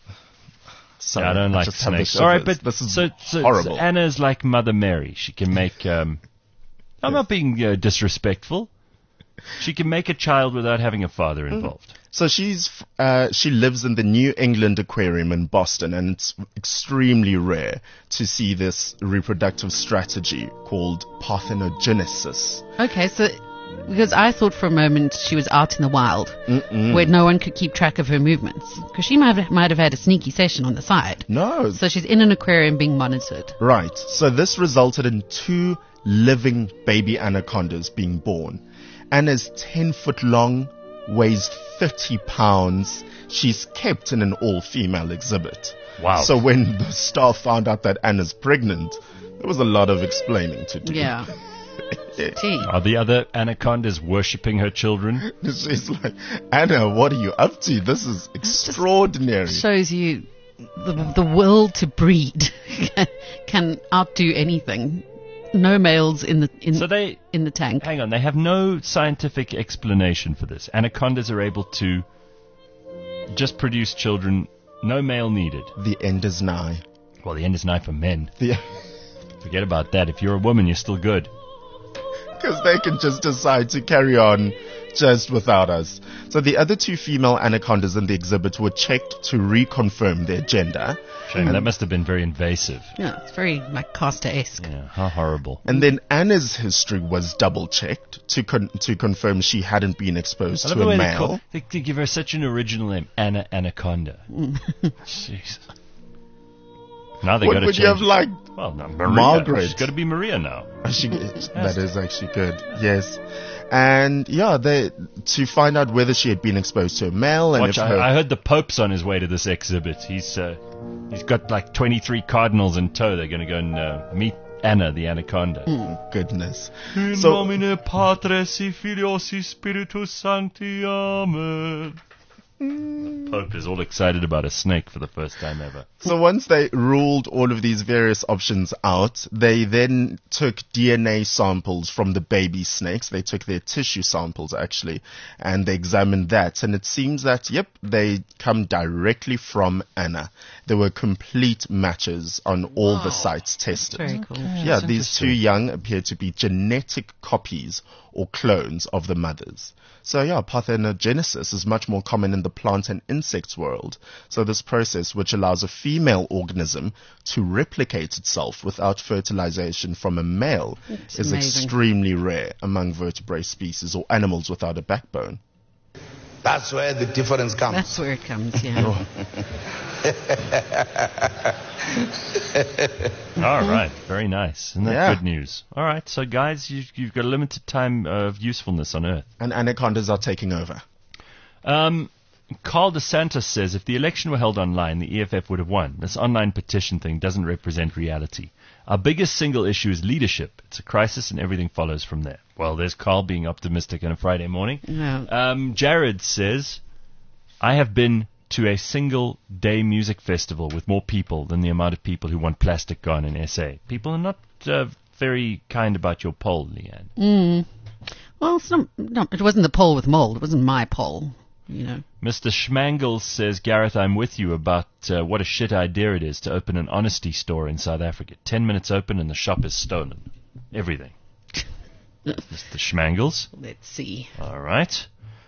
Sorry, Yeah, I don't like just have the snakes. All right, shivers. but this is so, so, horrible. so Anna's like Mother Mary. She can make. Um, I'm not being uh, disrespectful. She can make a child without having a father involved. So she's uh, she lives in the New England Aquarium in Boston, and it's extremely rare to see this reproductive strategy called parthenogenesis. Okay, so because I thought for a moment she was out in the wild, where no one could keep track of her movements, because she might have, might have had a sneaky session on the side. No, So she's in an aquarium being monitored. right. So this resulted in two living baby anacondas being born. Anna's ten foot long, weighs thirty pounds. She's kept in an all-female exhibit. Wow. So when the staff found out that Anna's pregnant, there was a lot of explaining to do. Yeah. Gee. Are the other anacondas worshipping her children? She's like, Anna, what are you up to? This is extraordinary. Shows you the, the will to breed can, can outdo anything. No males in the in, So they, in the tank. hang on, they have no scientific explanation for this. Anacondas are able to just produce children, no male needed. The end is nigh. Well, the end is nigh for men. The, Forget about that. If you're a woman, you're still good. because they can just decide to carry on just without us. So the other two female anacondas in the exhibit were checked to reconfirm their gender. Shame, that must have been very invasive. Yeah, it's very like Costa-esque. Yeah, how horrible. And then Anna's history was double checked to con- to confirm she hadn't been exposed I love to the a way they, male. call, they, they give her such an original name, Anna Anaconda. Jeez. Now they got What to would change. you have liked? Well, no, Maria. Margaret. She's got to be Maria now. She, that is actually good. Yes. And yeah, they to find out whether she had been exposed to a male and Watch, if her, I, I heard the Pope's on his way to this exhibit. He's uh, he's got like twenty-three cardinals in tow. They're going to go and uh, meet Anna the Anaconda. goodness. In So- nomine Patris et Filios et Spiritus Sancti. Amen. Pope is all excited about a snake for the first time ever. So once they ruled all of these various options out, they then took D N A samples from the baby snakes. They took their tissue samples actually, and they examined that. And it seems that, yep, they come directly from Anna. There were complete matches on all the sites tested. Very cool. Yeah, these two young appear to be genetic copies or clones of the mothers. So yeah, parthenogenesis is much more common in the plant and insects world. So this process, which allows a female organism to replicate itself without fertilization from a male, It's is amazing. extremely rare among vertebrate species or animals without a backbone. That's where the difference comes. That's where it comes, yeah. All right, very nice. Isn't that Yeah. good news? All right, so guys, you've, you've got a limited time of usefulness on Earth. And anacondas are taking over. Um, Carl DeSantis says if the election were held online, the E F F would have won. This online petition thing doesn't represent reality. Our biggest single issue is leadership. It's a crisis and everything follows from there. Well, there's Carl being optimistic on a Friday morning. No. Um, Jared says, I have been to a single day music festival with more people than the amount of people who want plastic gone in S A. People are not uh, very kind about your poll, Leanne. Mm. Well, it's not, no, it wasn't the poll with mold. It wasn't my poll, you know. Mister Schmangel says, Gareth, I'm with you about uh, what a shit idea it is to open an honesty store in South Africa. Ten minutes open and the shop is stolen. Everything. Mister Schmangels. Let's see. All right.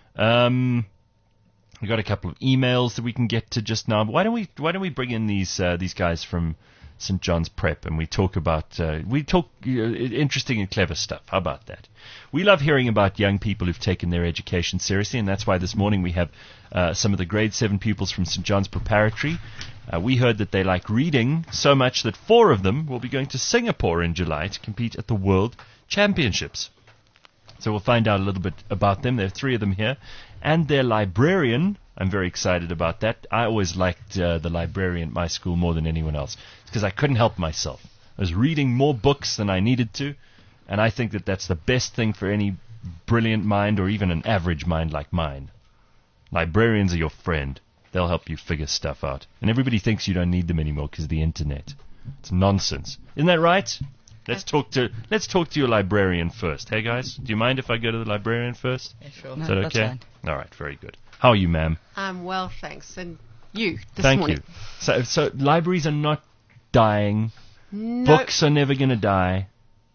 Um, we got a couple of emails that we can get to just now. Why don't we Why don't we bring in these uh, these guys from Saint John's Prep and we talk about uh, we talk uh, interesting and clever stuff. How about that? We love hearing about young people who've taken their education seriously, and that's why this morning we have uh, some of the grade seven pupils from Saint John's Preparatory. Uh, we heard that they like reading so much that four of them will be going to Singapore in July to compete at the World Championships. So we'll find out a little bit about them. There are three of them here. And their librarian, I'm very excited about that. I always liked uh, the librarian at my school more than anyone else because I couldn't help myself. I was reading more books than I needed to, and I think that that's the best thing for any brilliant mind or even an average mind like mine. Librarians are your friend. They'll help you figure stuff out. And everybody thinks you don't need them anymore because of the internet. It's nonsense. Isn't that right? Let's talk to let's talk to your librarian first. Hey guys, do you mind if I go to the librarian first? Yeah, sure. Is No, that that's okay? fine. All right, very good. How are you, ma'am? I'm well, thanks. And you this Thank morning? you. So, so libraries are not dying. No, Books are never going to die.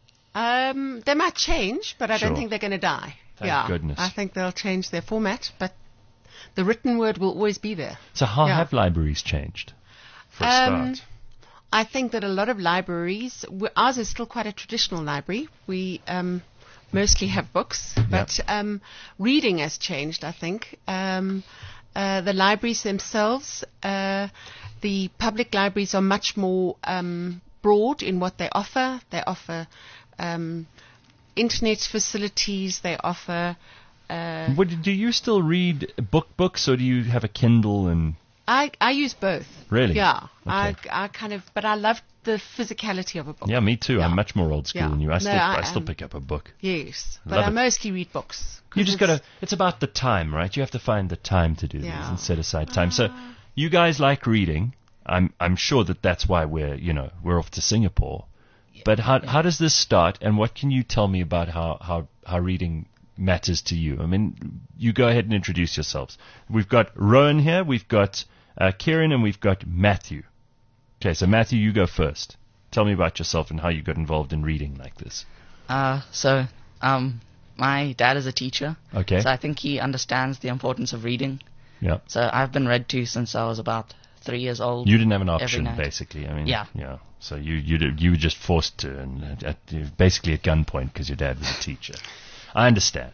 um, they might change, but I Sure. don't think they're going to die. Thank yeah, goodness. I think they'll change their format, but the written word will always be there. So how Yeah. have libraries changed? For a Um, start. I think that a lot of libraries, w- ours is still quite a traditional library. We um, mostly have books, but um, reading has changed, I think. Um, uh, the libraries themselves, uh, the public libraries are much more um, broad in what they offer. They offer um, internet facilities, they offer... Uh, What, do you still read book books, or do you have a Kindle and... I, I use both. Really? Yeah. I, Okay. I kind of, but I love the physicality of a book. Yeah, me too. Yeah. I'm much more old school Yeah. than you. I No, still, I I, still am. pick up a book. Yes, but Love I it. mostly read books. You 'cause just it's- gotta. It's about the time, right? You have to find the time to do these Yeah. and set aside time. So, you guys like reading. I'm I'm sure that that's why we're you know we're off to Singapore. But how how does this start? And what can you tell me about how how how reading matters to you? I mean, you go ahead and introduce yourselves. We've got Rowan here. We've got uh, Kieran, and we've got Matthew. Okay, so Matthew, you go first. Tell me about yourself and how you got involved in reading like this. Uh, so, um, my dad is a teacher. Okay. So I think he understands the importance of reading. Yeah. So I've been read to since I was about three years old. You didn't have an every option, night. basically. I mean, Yeah. yeah. So you you did, you were just forced to, and at, at, basically at gunpoint because your dad was a teacher. I understand.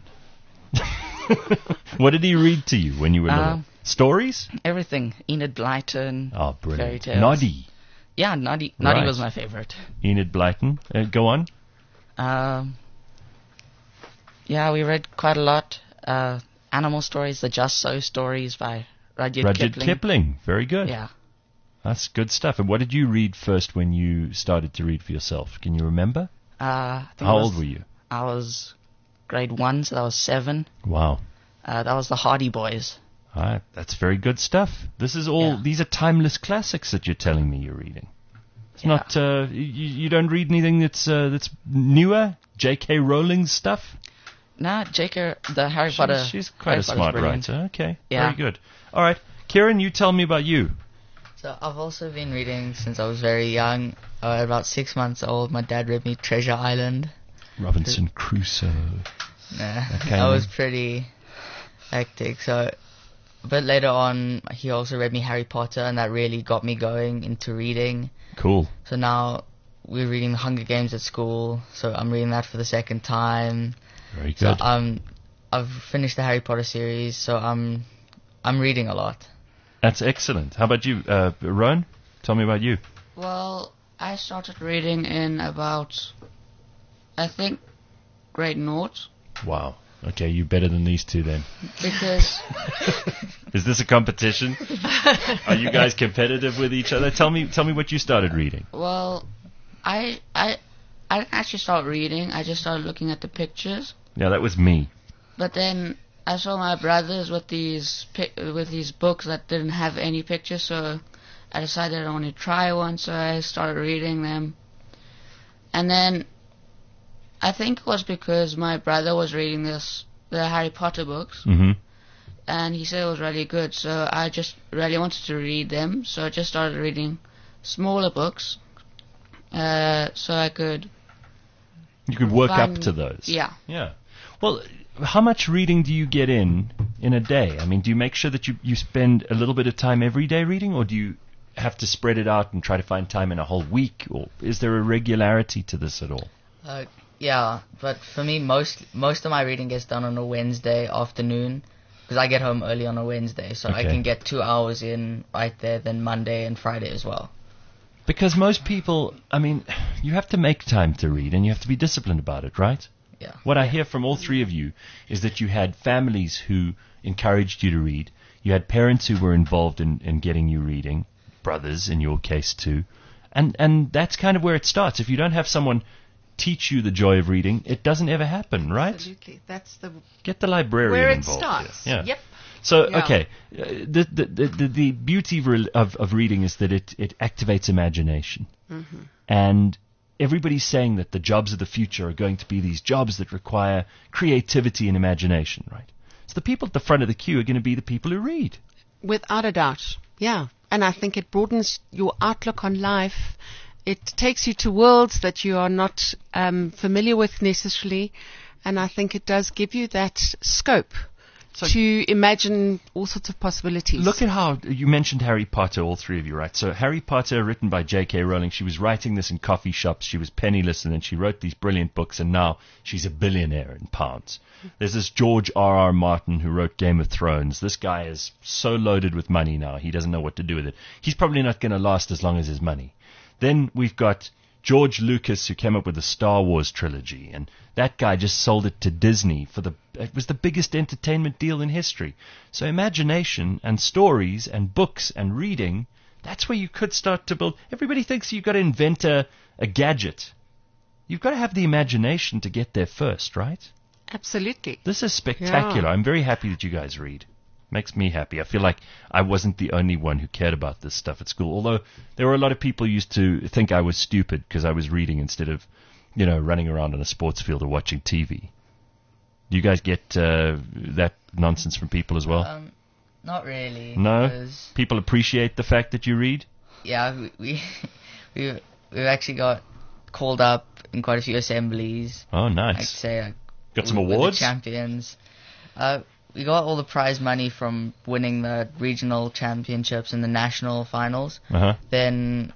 What did he read to you when you were little? Um, Stories? Everything. Enid Blyton. Oh, Fairy brilliant. tales. Noddy. Yeah, Noddy. Noddy Right. was my favorite. Enid Blyton. Uh, go on. Um, yeah, we read quite a lot. Uh, animal stories, the Just So stories by Rudyard, Rudyard Kipling. Kipling. Very good. Yeah. That's good stuff. And what did you read first when you started to read for yourself? Can you remember? Uh, I think How it was- old were you? I was grade one, so that was seven. Wow. Uh, that was the Hardy Boys. All right. That's very good stuff. This is all, Yeah. these are timeless classics that you're telling me you're reading. It's Yeah. not, uh, you, you don't read anything that's, uh, that's newer? J K. Rowling stuff? Nah, J K. The Harry Potter. She's, she's quite Harry a Potter's smart brilliant. writer. Okay. Yeah. Very good. All right. Kieran, you tell me about you. So I've also been reading since I was very young. Uh, about six months old, my dad read me Treasure Island. Robinson Crusoe. Nah, Okay, that was man. pretty hectic. So a bit later on, he also read me Harry Potter, and that really got me going into reading. Cool. So now we're reading The Hunger Games at school. So I'm reading that for the second time. Very So good. um, I've finished the Harry Potter series. So I'm I'm reading a lot. That's excellent. How about you, uh, Rowan? Tell me about you. Well, I started reading in about, I think, grade naught. Wow. Okay, you better than these two then. Because Is this a competition? Are you guys competitive with each other? Tell me, tell me what you started reading. well, I I I didn't actually start reading. I just started looking at the pictures. Yeah, that was me. But then I saw my brothers with these pic- with these books that didn't have any pictures, so I decided I wanted to try one. So I started reading them, and then I think it was because my brother was reading this the Harry Potter books, Mm-hmm. and he said it was really good. So I just really wanted to read them. So I just started reading smaller books, uh, so I could. You could work find- up to those. Yeah. Yeah. Well, how much reading do you get in in a day? I mean, do you make sure that you, you spend a little bit of time every day reading, or do you have to spread it out and try to find time in a whole week, or is there a regularity to this at all? Uh, yeah, but for me, most most of my reading gets done on a Wednesday afternoon because I get home early on a Wednesday, so I Okay. can get two hours in right there. Then Monday and Friday as well. Because most people, I mean, you have to make time to read, and you have to be disciplined about it, right? Yeah. What I hear from all three of you is that you had families who encouraged you to read. You had parents who were involved in, in getting you reading, brothers in your case too. And and that's kind of where it starts. If you don't have someone teach you the joy of reading, it doesn't ever happen, right? Absolutely. That's the Get the librarian where it involved. starts. here. Yeah. Yep. So, Yeah. okay, uh, the, the, the, the, the beauty of, re- of, of reading is that it, it activates imagination. Mm-hmm. And everybody's saying that the jobs of the future are going to be these jobs that require creativity and imagination, right? So the people at the front of the queue are going to be the people who read. Without a doubt, yeah. And I think it broadens your outlook on life. It takes you to worlds that you are not um, familiar with necessarily. And I think it does give you that scope So- to imagine all sorts of possibilities. Look at how you mentioned Harry Potter, all three of you, right? So Harry Potter, written by J K Rowling, she was writing this in coffee shops. She was penniless, and then she wrote these brilliant books, and now she's a billionaire in pounds. There's this George R. R. Martin who wrote Game of Thrones. This guy is so loaded with money now, he doesn't know what to do with it. He's probably not going to last as long as his money. Then we've got George Lucas, who came up with the Star Wars trilogy, and that guy just sold it to Disney for the, it was the biggest entertainment deal in history. So imagination and stories and books and reading, that's where you could start to build. Everybody thinks you've got to invent a, a gadget. You've got to have the imagination to get there first, right? Absolutely. This is spectacular. Yeah. I'm very happy that you guys read. Makes me happy. I feel like I wasn't the only one who cared about this stuff at school. Although there were a lot of people who used to think I was stupid because I was reading instead of, you know, running around on a sports field or watching T V. Do you guys get uh, that nonsense from people as well? Um, not really. No? 'cause, People appreciate the fact that you read? yeah, we we we've, we've actually got called up in quite a few assemblies. Oh, I'd nice. say like, Got some we're the awards? champions. Uh, we got all the prize money from winning the regional championships and the national finals. Uh-huh. Then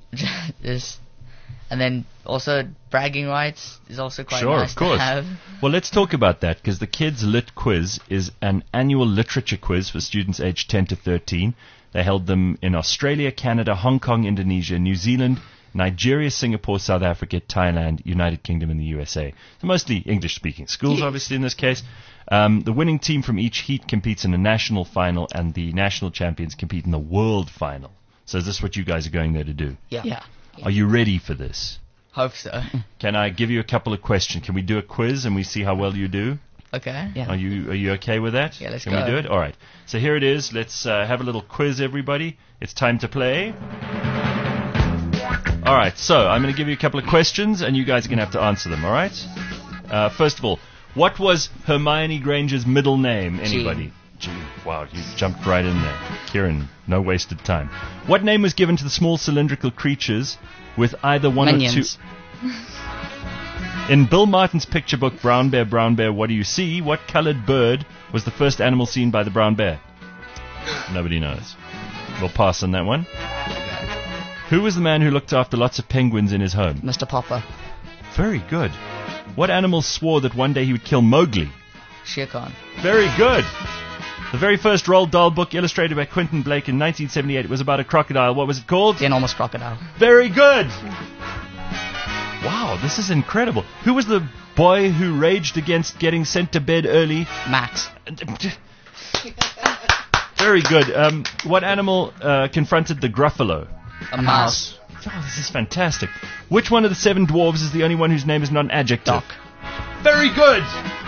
just and then also bragging rights is also quite Sure, nice of course. to have. Well, let's talk about that, because the Kids Lit Quiz is an annual literature quiz for students aged ten to thirteen. They held them in Australia, Canada, Hong Kong, Indonesia, New Zealand, Nigeria, Singapore, South Africa, Thailand, United Kingdom, and the U S A. So mostly English-speaking schools, Yes. obviously, in this case. Um, the winning team from each heat competes in a national final, and the national champions compete in the world final. So is this what you guys are going there to do? Yeah. Yeah. Are you ready for this? Hope so. Can I give you a couple of questions? Can we do a quiz and we see how well you do? Okay. Yeah. Are you are you okay with that? Yeah, let's Can go. we do it? All right. So here it is. Let's uh, have a little quiz, everybody. It's time to play. All right. So I'm going to give you a couple of questions, and you guys are going to have to answer them. All right. Uh, first of all, what was Hermione Granger's middle name? Anybody? Jean. Wow, you jumped right in there. Kieran, no wasted time. What name was given to the small cylindrical creatures with either one Minions. or two... In Bill Martin's picture book, Brown Bear, Brown Bear, What Do You See? What colored bird was the first animal seen by the brown bear? Nobody knows. We'll pass on that one. Who was the man who looked after lots of penguins in his home? Mister Popper. Very good. What animal swore that one day he would kill Mowgli? Shere Khan. Very good. The very first Roald Dahl book illustrated by Quentin Blake in nineteen seventy-eight was about a crocodile. What was it called? The enormous crocodile. Very good. Wow, this is incredible. Who was the boy who raged against getting sent to bed early? Max. Very good. Um, what animal uh, confronted the Gruffalo? A mouse. Oh, this is fantastic. Which one of the seven dwarves is the only one whose name is not an adjective? Doc. Very good.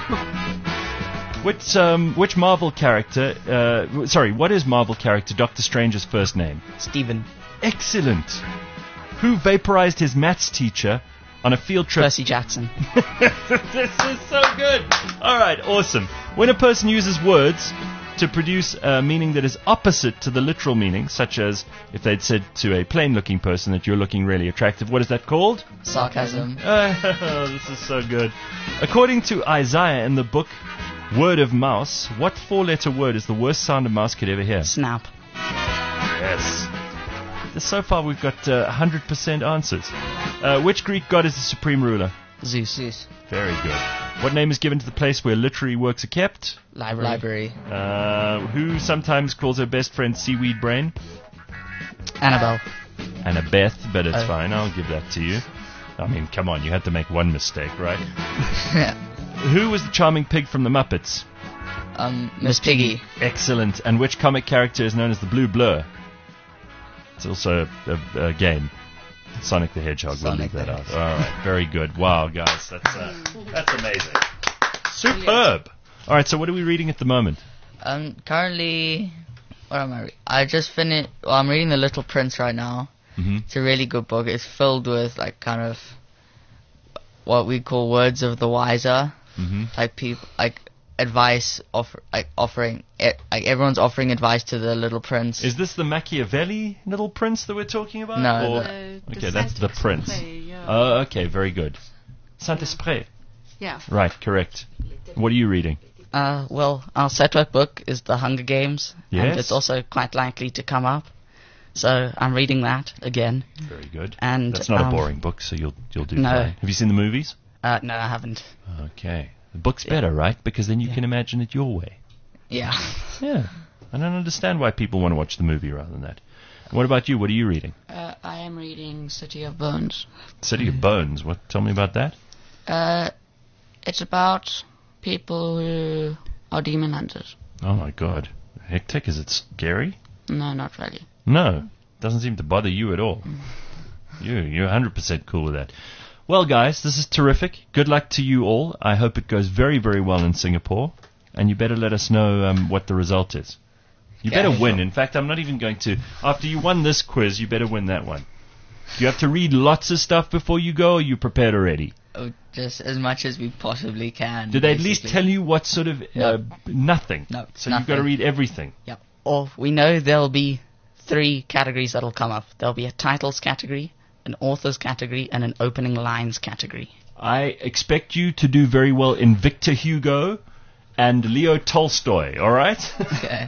Which um, which Marvel character? Uh, sorry, what is Marvel character Doctor Strange's first name? Stephen. Excellent. Who vaporized his maths teacher on a field trip? Percy Jackson. This is so good. All right, awesome. When a person uses words to produce a meaning that is opposite to the literal meaning, such as if they'd said to a plain-looking person that you're looking really attractive, what is that called? Sarcasm. Oh, this is so good. According to Isaiah in the book Word of Mouse, what four-letter word is the worst sound a mouse could ever hear? Snap. Yes. So far we've got uh, one hundred percent answers. Uh, which Greek god is the supreme ruler? Zeus. Zeus. Very good. What name is given to the place where literary works are kept? Library. Library. Uh, who sometimes calls her best friend Seaweed Brain? Annabelle. Annabeth, but it's Oh. fine. I'll give that to you. I mean, come on, you had to make one mistake, right? Yeah. Who was the charming pig from the Muppets? Um, Miss Piggy. Excellent. And which comic character is known as the Blue Blur? It's also a, a, a game. Sonic the Hedgehog. We'll leave that out. All right. Very good. Wow, guys. That's uh, that's amazing. Superb. All right. So what are we reading at the moment? Um, currently, what am I reading? I just finished, well, I'm reading The Little Prince right now. Mm-hmm. It's a really good book. It's filled with, like, kind of what we call words of the wiser. Mm-hmm. Like, people, like, advice, offer, like, offering, e- like, everyone's offering advice to the Little Prince. Is this the Machiavelli Little Prince that we're talking about? No, Or- the- the okay, that's the Saint-Exupéry, Prince. yeah. Oh, okay. Very good. Saint-Esprit. Yeah. Right. Correct. What are you reading? Uh, well, our setwork book is The Hunger Games. Yes. And it's also quite likely to come up. So I'm reading that again. Very good. And That's not um, a boring book, so you'll you'll do no. fine. Have you seen the movies? Uh, no, I haven't. Okay. The book's better, right? Because then you can imagine it your way. Yeah. Yeah. I don't understand why people want to watch the movie rather than that. What about you? What are you reading? Uh, I am reading City of Bones. City of Bones. What? Tell me about that. Uh, it's about people who are demon hunters. Oh my God. Hectic. Is it scary? No, not really. No. Doesn't seem to bother you at all. You, you're one hundred percent cool with that. Well, guys, this is terrific. Good luck to you all. I hope it goes very, very well in Singapore. And you better let us know um, what the result is. You Okay. better win. In fact, I'm not even going to... After you won this quiz, you better win that one. Do you have to read lots of stuff before you go, or are you prepared already? Oh, just as much as we possibly can. Did they at least basically. tell you what sort of... Uh, nothing. No, So you've got to nothing. read everything. Yep. Or we know there'll be three categories that'll come up. There'll be a titles category, an authors category, and an opening lines category. I expect you to do very well in Victor Hugo and Leo Tolstoy, all right? Okay.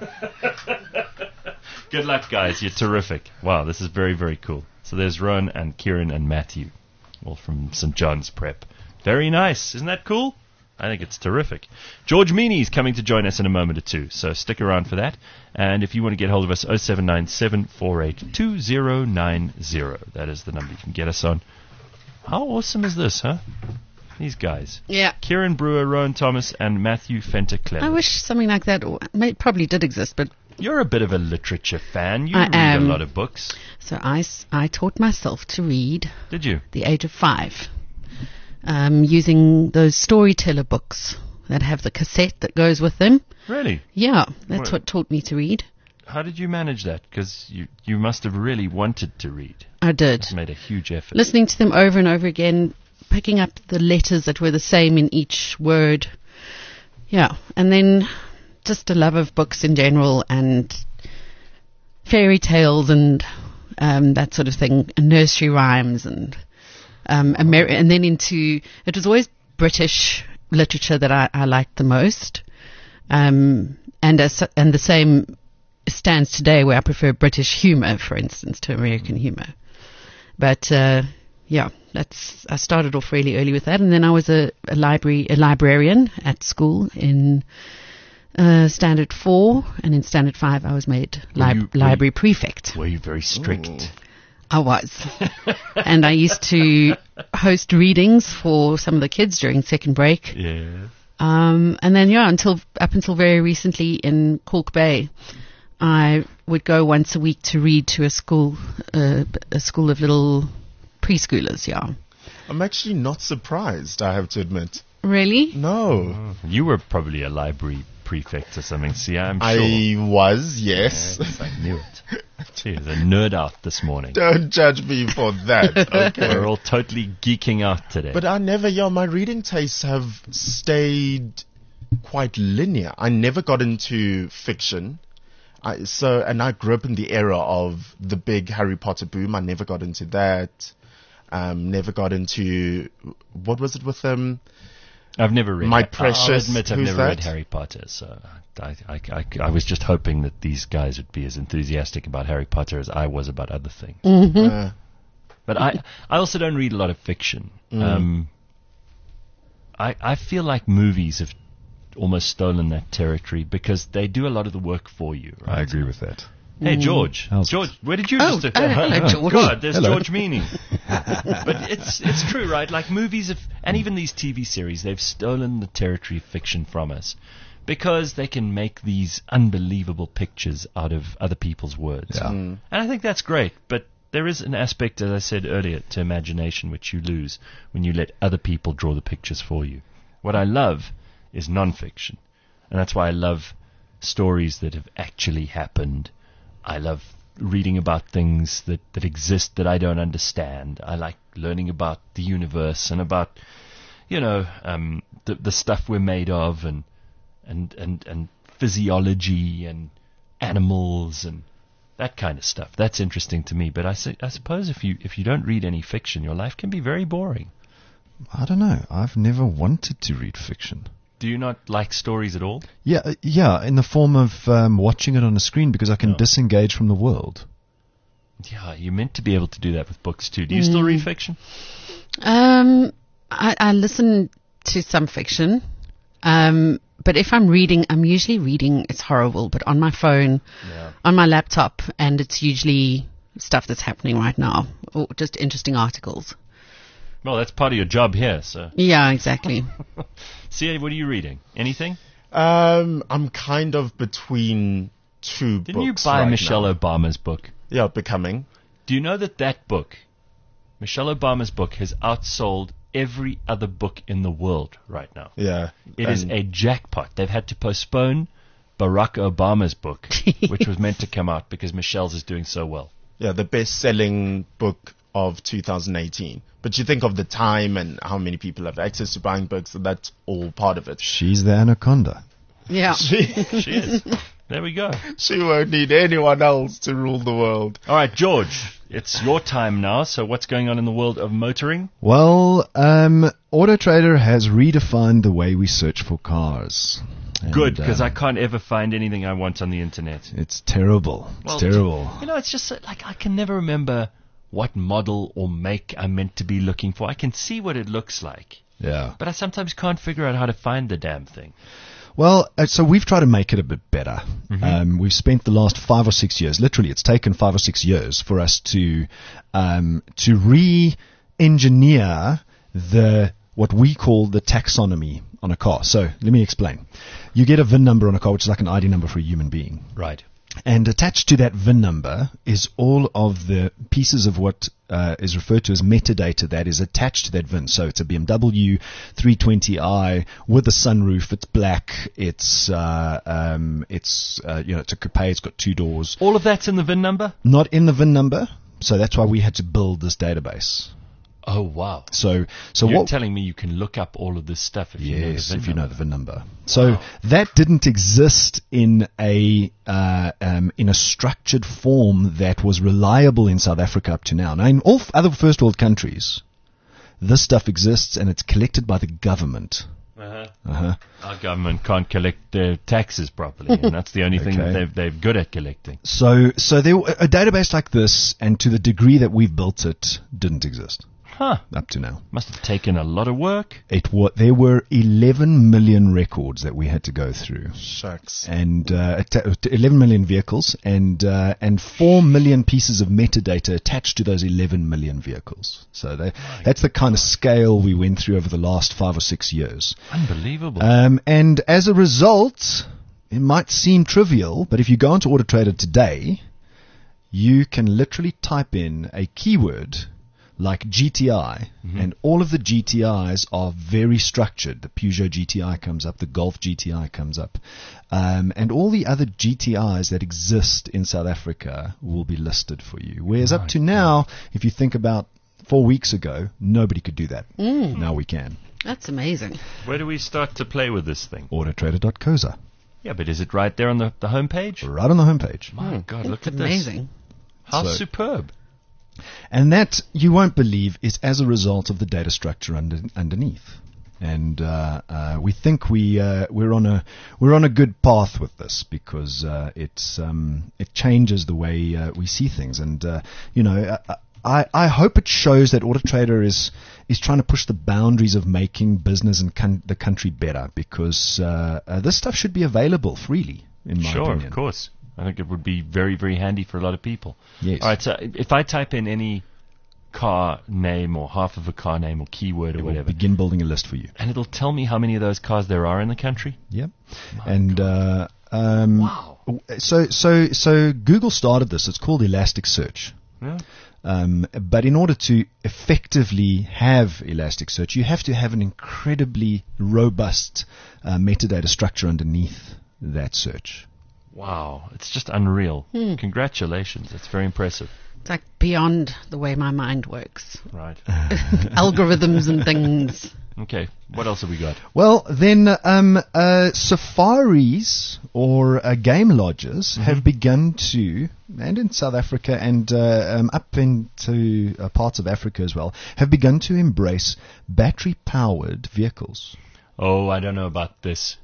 Good luck, guys. You're terrific. Wow, this is very, very cool. So there's Ron and Kieran and Matthew, all from Saint John's Prep. Very nice. Isn't that cool? I think it's terrific. George Meany's coming to join us in a moment or two, so stick around for that. And if you want to get hold of us, oh seven nine seven, four eight two, oh nine oh. That is the number you can get us on. How awesome is this, huh? These guys. Yeah. Kieran Brewer, Rowan Thomas, and Matthew Fenter Clever. I wish something like that w- may, probably did exist, but You're a bit of a literature fan. You I read am. a lot of books. so I, s- I taught myself to read Did you? at the age of five, um, using those storyteller books that have the cassette that goes with them. Really? Yeah, that's What- what taught me to read. How did you manage that? Because you, you must have really wanted to read. I did. It's made a huge effort. Listening to them over and over again, picking up the letters that were the same in each word. Yeah, and then just a love of books in general and fairy tales and um, that sort of thing, and nursery rhymes and um, Ameri- and then into it was always British literature that I, I liked the most, um, and as, and the same stands today, where I prefer British humour, for instance, to American humour. But uh, yeah, that's I started off really early with that, and then I was a, a library a librarian at school in uh, Standard Four, and in Standard Five I was made Were lib- you- were library prefect. Were you very strict? Ooh. I was. And I used to host readings for some of the kids during second break. Yeah. Um, and then, yeah, until up until very recently in Kalk Bay, I would go once a week to read to a school, uh, a school of little preschoolers, yeah. I'm actually not surprised, I have to admit. Really? No. You were probably a library prefect or something. See, I'm sure. I was, yes. Yes, I knew it. Gee, the nerd out this morning. Don't judge me for that. Okay. We're all totally geeking out today. But I never, yeah, my reading tastes have stayed quite linear. I never got into fiction. I, so, and I grew up in the era of the big Harry Potter boom. I never got into that. Um, never got into, what was it with them? I've never read. My I'll Precious. admit I've Who's never that? read Harry Potter, so I, I, I, I was just hoping that these guys would be as enthusiastic about Harry Potter as I was about other things. Mm-hmm. Uh, But I, I also don't read a lot of fiction. Mm. Um, I, I feel like movies have almost stolen that territory because they do a lot of the work for you. Right? I agree with that. Hey, George. How's George, where did you Oh, just... uh, hello, George. God, there's Hello. George Meaning. But it's it's true, right? Like movies have, and even these T V series, they've stolen the territory of fiction from us because they can make these unbelievable pictures out of other people's words. Yeah. Mm. And I think that's great, but there is an aspect, as I said earlier, to imagination which you lose when you let other people draw the pictures for you. What I love is non-fiction, and that's why I love stories that have actually happened. I love reading about things that, that exist that I don't understand. I like learning about the universe and about, you know, um, the the stuff we're made of, and and and and physiology and animals and that kind of stuff. That's interesting to me. But I, su- I suppose if you if you don't read any fiction, your life can be very boring. I don't know. I've never wanted to read fiction. Do you not like stories at all? Yeah, uh, yeah, in the form of um, watching it on a screen because I can Yeah. disengage from the world. Yeah, you're meant to be able to do that with books too. Do you still read fiction? Um, I, I listen to some fiction. Um, but if I'm reading, I'm usually reading, it's horrible, but on my phone, Yeah. on my laptop, and it's usually stuff that's happening right now, or just interesting articles. Well, that's part of your job here, so. Yeah, exactly. See, what are you reading? Anything? Um, I'm kind of between two Didn't books you buy right Michelle now. Obama's book? Yeah, Becoming. Do you know that that book, Michelle Obama's book, has outsold every other book in the world right now? Yeah. It is and- a jackpot. They've had to postpone Barack Obama's book, which was meant to come out because Michelle's is doing so well. Yeah, the best-selling book of two thousand eighteen. But you think of the time and how many people have access to buying books, and that's all part of it. She's the anaconda. Yeah. She, She is. There we go. she won't need anyone else to rule the world. All right, George, it's your time now. So what's going on in the world of motoring? Well, um, Auto Trader has redefined the way we search for cars. And, Good, because um, I can't ever find anything I want on the internet. It's terrible. It's Well, terrible. You know, it's just that, like I can never remember what model or make I'm meant to be looking for. I can see what it looks like, Yeah. but I sometimes can't figure out how to find the damn thing. Well, uh, so we've tried to make it a bit better. Um, we've spent the last five or six years, literally, it's taken five or six years for us to um, to re-engineer the what we call the taxonomy on a car. So let me explain. You get a V I N number on a car, which is like an I D number for a human being. Right. And attached to that V I N number is all of the pieces of what uh, is referred to as metadata that is attached to that V I N. So it's a B M W three twenty i with a sunroof. It's black. It's uh, um, it's uh, you know it's a coupe. It's got two doors. All of that's in the V I N number? Not in the V I N number. So that's why we had to build this database. Oh, wow. So so You're what? telling me you can look up all of this stuff if you know the Yes, V I N if you know number. the V I N number. So that didn't exist in a uh, um, in a structured form that was reliable in South Africa up to now. Now, in all f- other first world countries, this stuff exists and it's collected by the government. Uh-huh. Uh-huh. Our government can't collect their taxes properly, and that's the only thing that Okay. they've, they're good at collecting. So so there, a database like this, and to the degree that we've built it, didn't exist. Huh. Up to now. Must have taken a lot of work. It wa- There were eleven million records that we had to go through. Shucks. And uh, att- eleven million vehicles and uh, and four million pieces of metadata attached to those eleven million vehicles. So they, that's the kind of scale we went through over the last five or six years. Unbelievable. Um, and as a result, it might seem trivial, but if you go onto AutoTrader today, you can literally type in a keyword like G T I, mm-hmm. and all of the G T Is are very structured. The Peugeot G T I comes up, the Golf G T I comes up, um, and all the other G T Is that exist in South Africa will be listed for you. Whereas right. up to now, if you think about four weeks ago, nobody could do that. Mm. Now we can. That's amazing. Where do we start to play with this thing? Autotrader dot co za. Yeah, but is it right there on the, the homepage? Right on the homepage. My God, That's look at amazing. this. How So- superb. And that, you won't believe, is as a result of the data structure under, underneath. And uh, uh, we think we uh, we're on a we're on a good path with this because uh, it's um, it changes the way uh, we see things. And uh, you know, I I hope it shows that AutoTrader is is trying to push the boundaries of making business and con- the country better because uh, uh, this stuff should be available freely. In my Sure, opinion. of course. I think it would be very, very handy for a lot of people. Yes. All right, so if I type in any car name or half of a car name or keyword or It will whatever, begin building a list for you. and it'll tell me how many of those cars there are in the country? Yep. And uh, um, wow. So so so Google started this. It's called Elasticsearch. Yeah. Um, but in order to effectively have Elasticsearch, you have to have an incredibly robust uh, metadata structure underneath that search. Wow, it's just unreal. Hmm. Congratulations, that's very impressive. It's like beyond the way my mind works. Right. Algorithms and things. Okay, what else have we got? Well, then um, uh, safaris or uh, game lodges Mm-hmm. have begun to, and in South Africa and uh, um, up into uh, parts of Africa as well, have begun to embrace battery-powered vehicles. Oh, I don't know about this.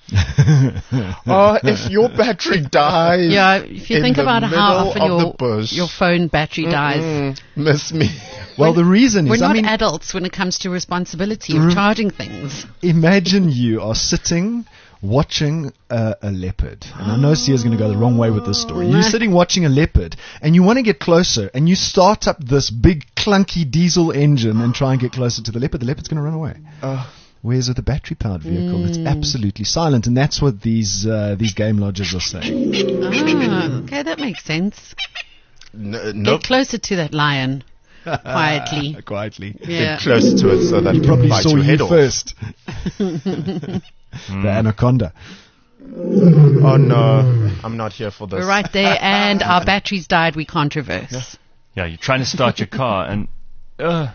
Oh, if your battery dies. Yeah, if you in think the about how middle often of your, the bush, your phone battery dies. Mm-mm, miss me. Well, the reason We're is, not I mean, adults when it comes to responsibility of Mm. charging things. imagine you are sitting watching uh, a leopard. And I know Sia's going to go the wrong way with this story. You're sitting watching a leopard and you want to get closer and you start up this big clunky diesel engine and try and get closer to the leopard. The leopard's going to run away. Uh, Whereas with a battery-powered vehicle, it's absolutely silent, and that's what these uh, these game lodges are saying. Ah, okay, that makes sense. n- Get nope. closer to that lion. Quietly. Quietly. Yeah. Get close to it so that He it probably bites saw your you head off. first. The anaconda. Oh no, I'm not here for this. We're right there, and our batteries died. We can't reverse. Yeah, you're trying to start your car and... Uh,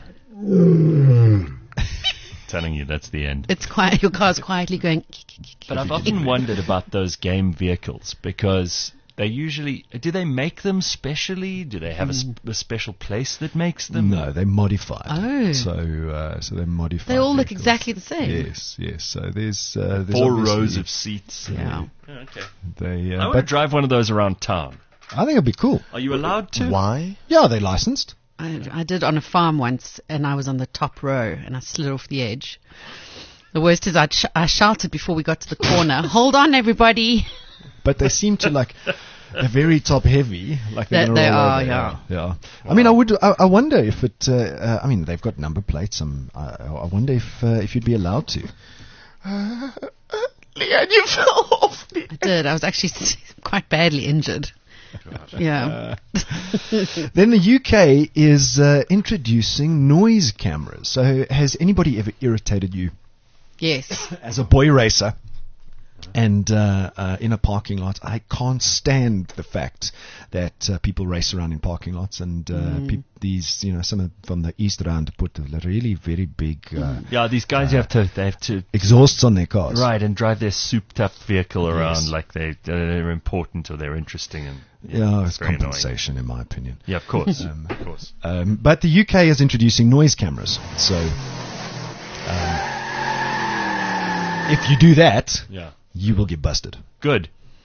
telling you that's the end. It's quiet. Your car's quietly going. But I've often wondered about those game vehicles because they usually... Do they make them specially? Do they have a, sp- a special place that makes them? No, they're modified. Oh. So, uh, so they're modified. They all look vehicles. exactly the same. Yes, yes. So there's, uh, there's Four obviously- rows of seats. Yeah. Yeah, okay. They, I uh, want to but drive one of those around town. I think it'd be cool. Are you allowed to? Why? Yeah, they're licensed. I, I did on a farm once, and I was on the top row, and I slid off the edge. The worst is I'd sh- I shouted before we got to the corner, "Hold on, everybody!" But they seem to like they're very top heavy. Like they're They- gonna they roll are, over. yeah. yeah. I mean, I would. I, I wonder if it. Uh, uh, I mean, they've got number plates. Um, I, I wonder if uh, if you'd be allowed to. Uh, uh, Leanne, you fell off. I did. I was actually quite badly injured. Yeah. Then the U K is uh, introducing noise cameras. So has anybody ever irritated you Yes. as a boy racer? And uh, uh, in a parking lot, I can't stand the fact that uh, people race around in parking lots, and uh, Mm. peop these, you know, some of from the East Rand put a really very big uh, Yeah, these guys have to they have to exhausts on their cars. right and drive their souped up vehicle around Yes. like they they're important or they're interesting and Yeah, it's very annoying. compensation, in my opinion. Yeah, of course, Um, of course. Um, but the U K is introducing noise cameras. So um, if you do that, Yeah, you will get busted. good.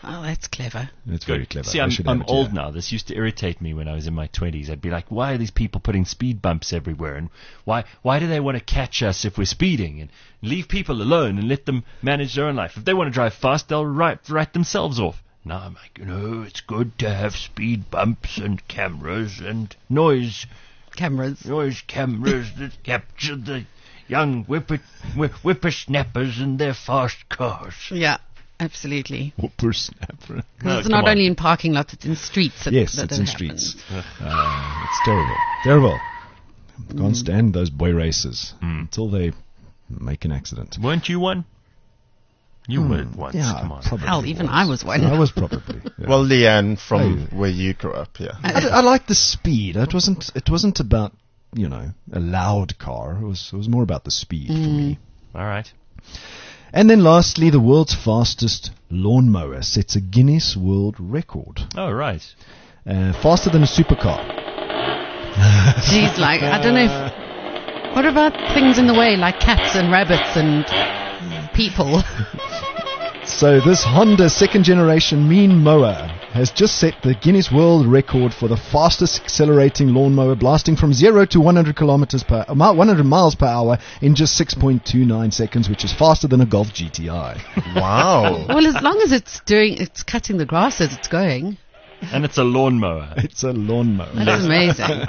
Oh, that's clever. It's very clever. See, I I'm, should I'm have it here. old now. This used to irritate me when I was in my twenties. I'd be like, why are these people putting speed bumps everywhere? And why why do they want to catch us if we're speeding? And leave people alone and let them manage their own life. If they want to drive fast, they'll write, write themselves off. Now I'm like, you know, it's good to have speed bumps and cameras and noise. Cameras. Noise cameras that capture the young whipper, whip, whippersnappers in their fast cars. Yeah. Absolutely. Whippersnapper. No, it's come not on. only in parking lots, it's in streets. That, Yes, that it's it in happens. streets. Uh, it's terrible. Terrible. Can't stand those boy races Mm. until they make an accident. Weren't you one? You Hmm, were once. yeah, Come on. probably Hell, even was. I was one. I was probably. Yeah. Well, Leanne, from Hey. where you grew up, yeah. I, I like the speed. It wasn't. It wasn't about you know a loud car. It was. It was more about the speed for me. All right. And then lastly, the world's fastest lawnmower sets a Guinness World Record. Oh, right. Uh, faster than a supercar. Jeez, like, I don't know if... What about things in the way, like cats and rabbits and people? So this Honda second generation mean mower has just set the Guinness World Record for the fastest accelerating lawnmower, blasting from zero to one hundred kilometers per uh, one hundred miles per hour in just six point two nine seconds, which is faster than a Golf G T I. Wow. Well, as long as it's doing, it's cutting the grass as it's going. And it's a lawnmower. It's a lawnmower. That's amazing.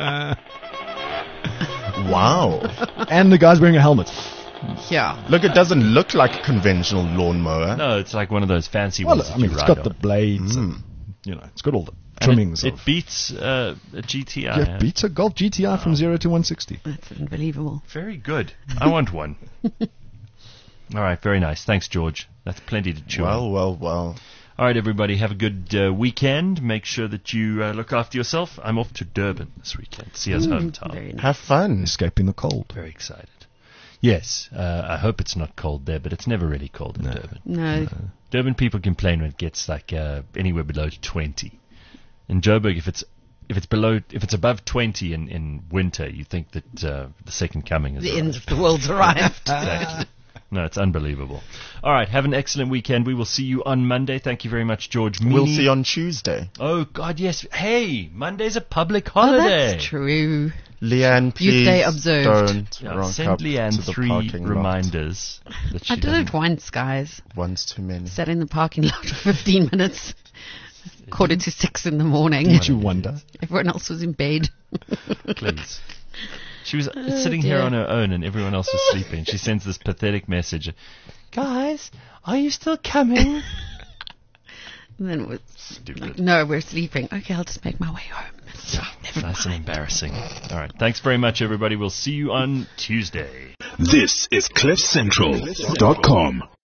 Wow. And the guy's wearing a helmet. Yeah. Look, it doesn't look like a conventional lawnmower. No, it's like one of those fancy Well, ones. I that mean, you it's ride got the on. blades, and, you know, it's got all the And trimmings. It, of, it beats uh, a G T I. yeah, huh? it beats a Golf G T I from zero to one sixty. That's unbelievable. Very good. I want one. All right, very nice. Thanks, George. That's plenty to chew on. Well, well, well. All right, everybody, have a good uh, weekend. Make sure that you uh, look after yourself. I'm off to Durban this weekend. See us hometown. Very nice. Have fun. Escaping the cold. Very excited. Yes, uh, I hope it's not cold there, but it's never really cold in No. Durban. No. Durban people complain when it gets like uh, anywhere below twenty. In Joburg, if it's if it's below if it's above twenty in, in winter, you think that uh, the second coming is The arrived. end of the world's arrived. Exactly. No, it's unbelievable. All right, have an excellent weekend. We will see you on Monday. Thank you very much, George. We'll Meany. see you on Tuesday. Oh God, yes. Hey, Monday's a public Oh, holiday. that's true. Leanne, please stay observed. don't Yeah, rock send up Leanne to the three parking lot. reminders that she I did doesn't- it once, guys. One's too many. Sat in the parking lot for fifteen minutes. Quarter to six in the morning. Did you wonder? Everyone else was in bed. Please. She was Oh, sitting here dear. on her own and everyone else was sleeping. She sends this pathetic message. Guys, are you still coming? And then it was, Stupid. no, we're sleeping. Okay, I'll just make my way home. Never Nice and mind. embarrassing. All right. Thanks very much, everybody. We'll see you on Tuesday. This is cliff central dot com.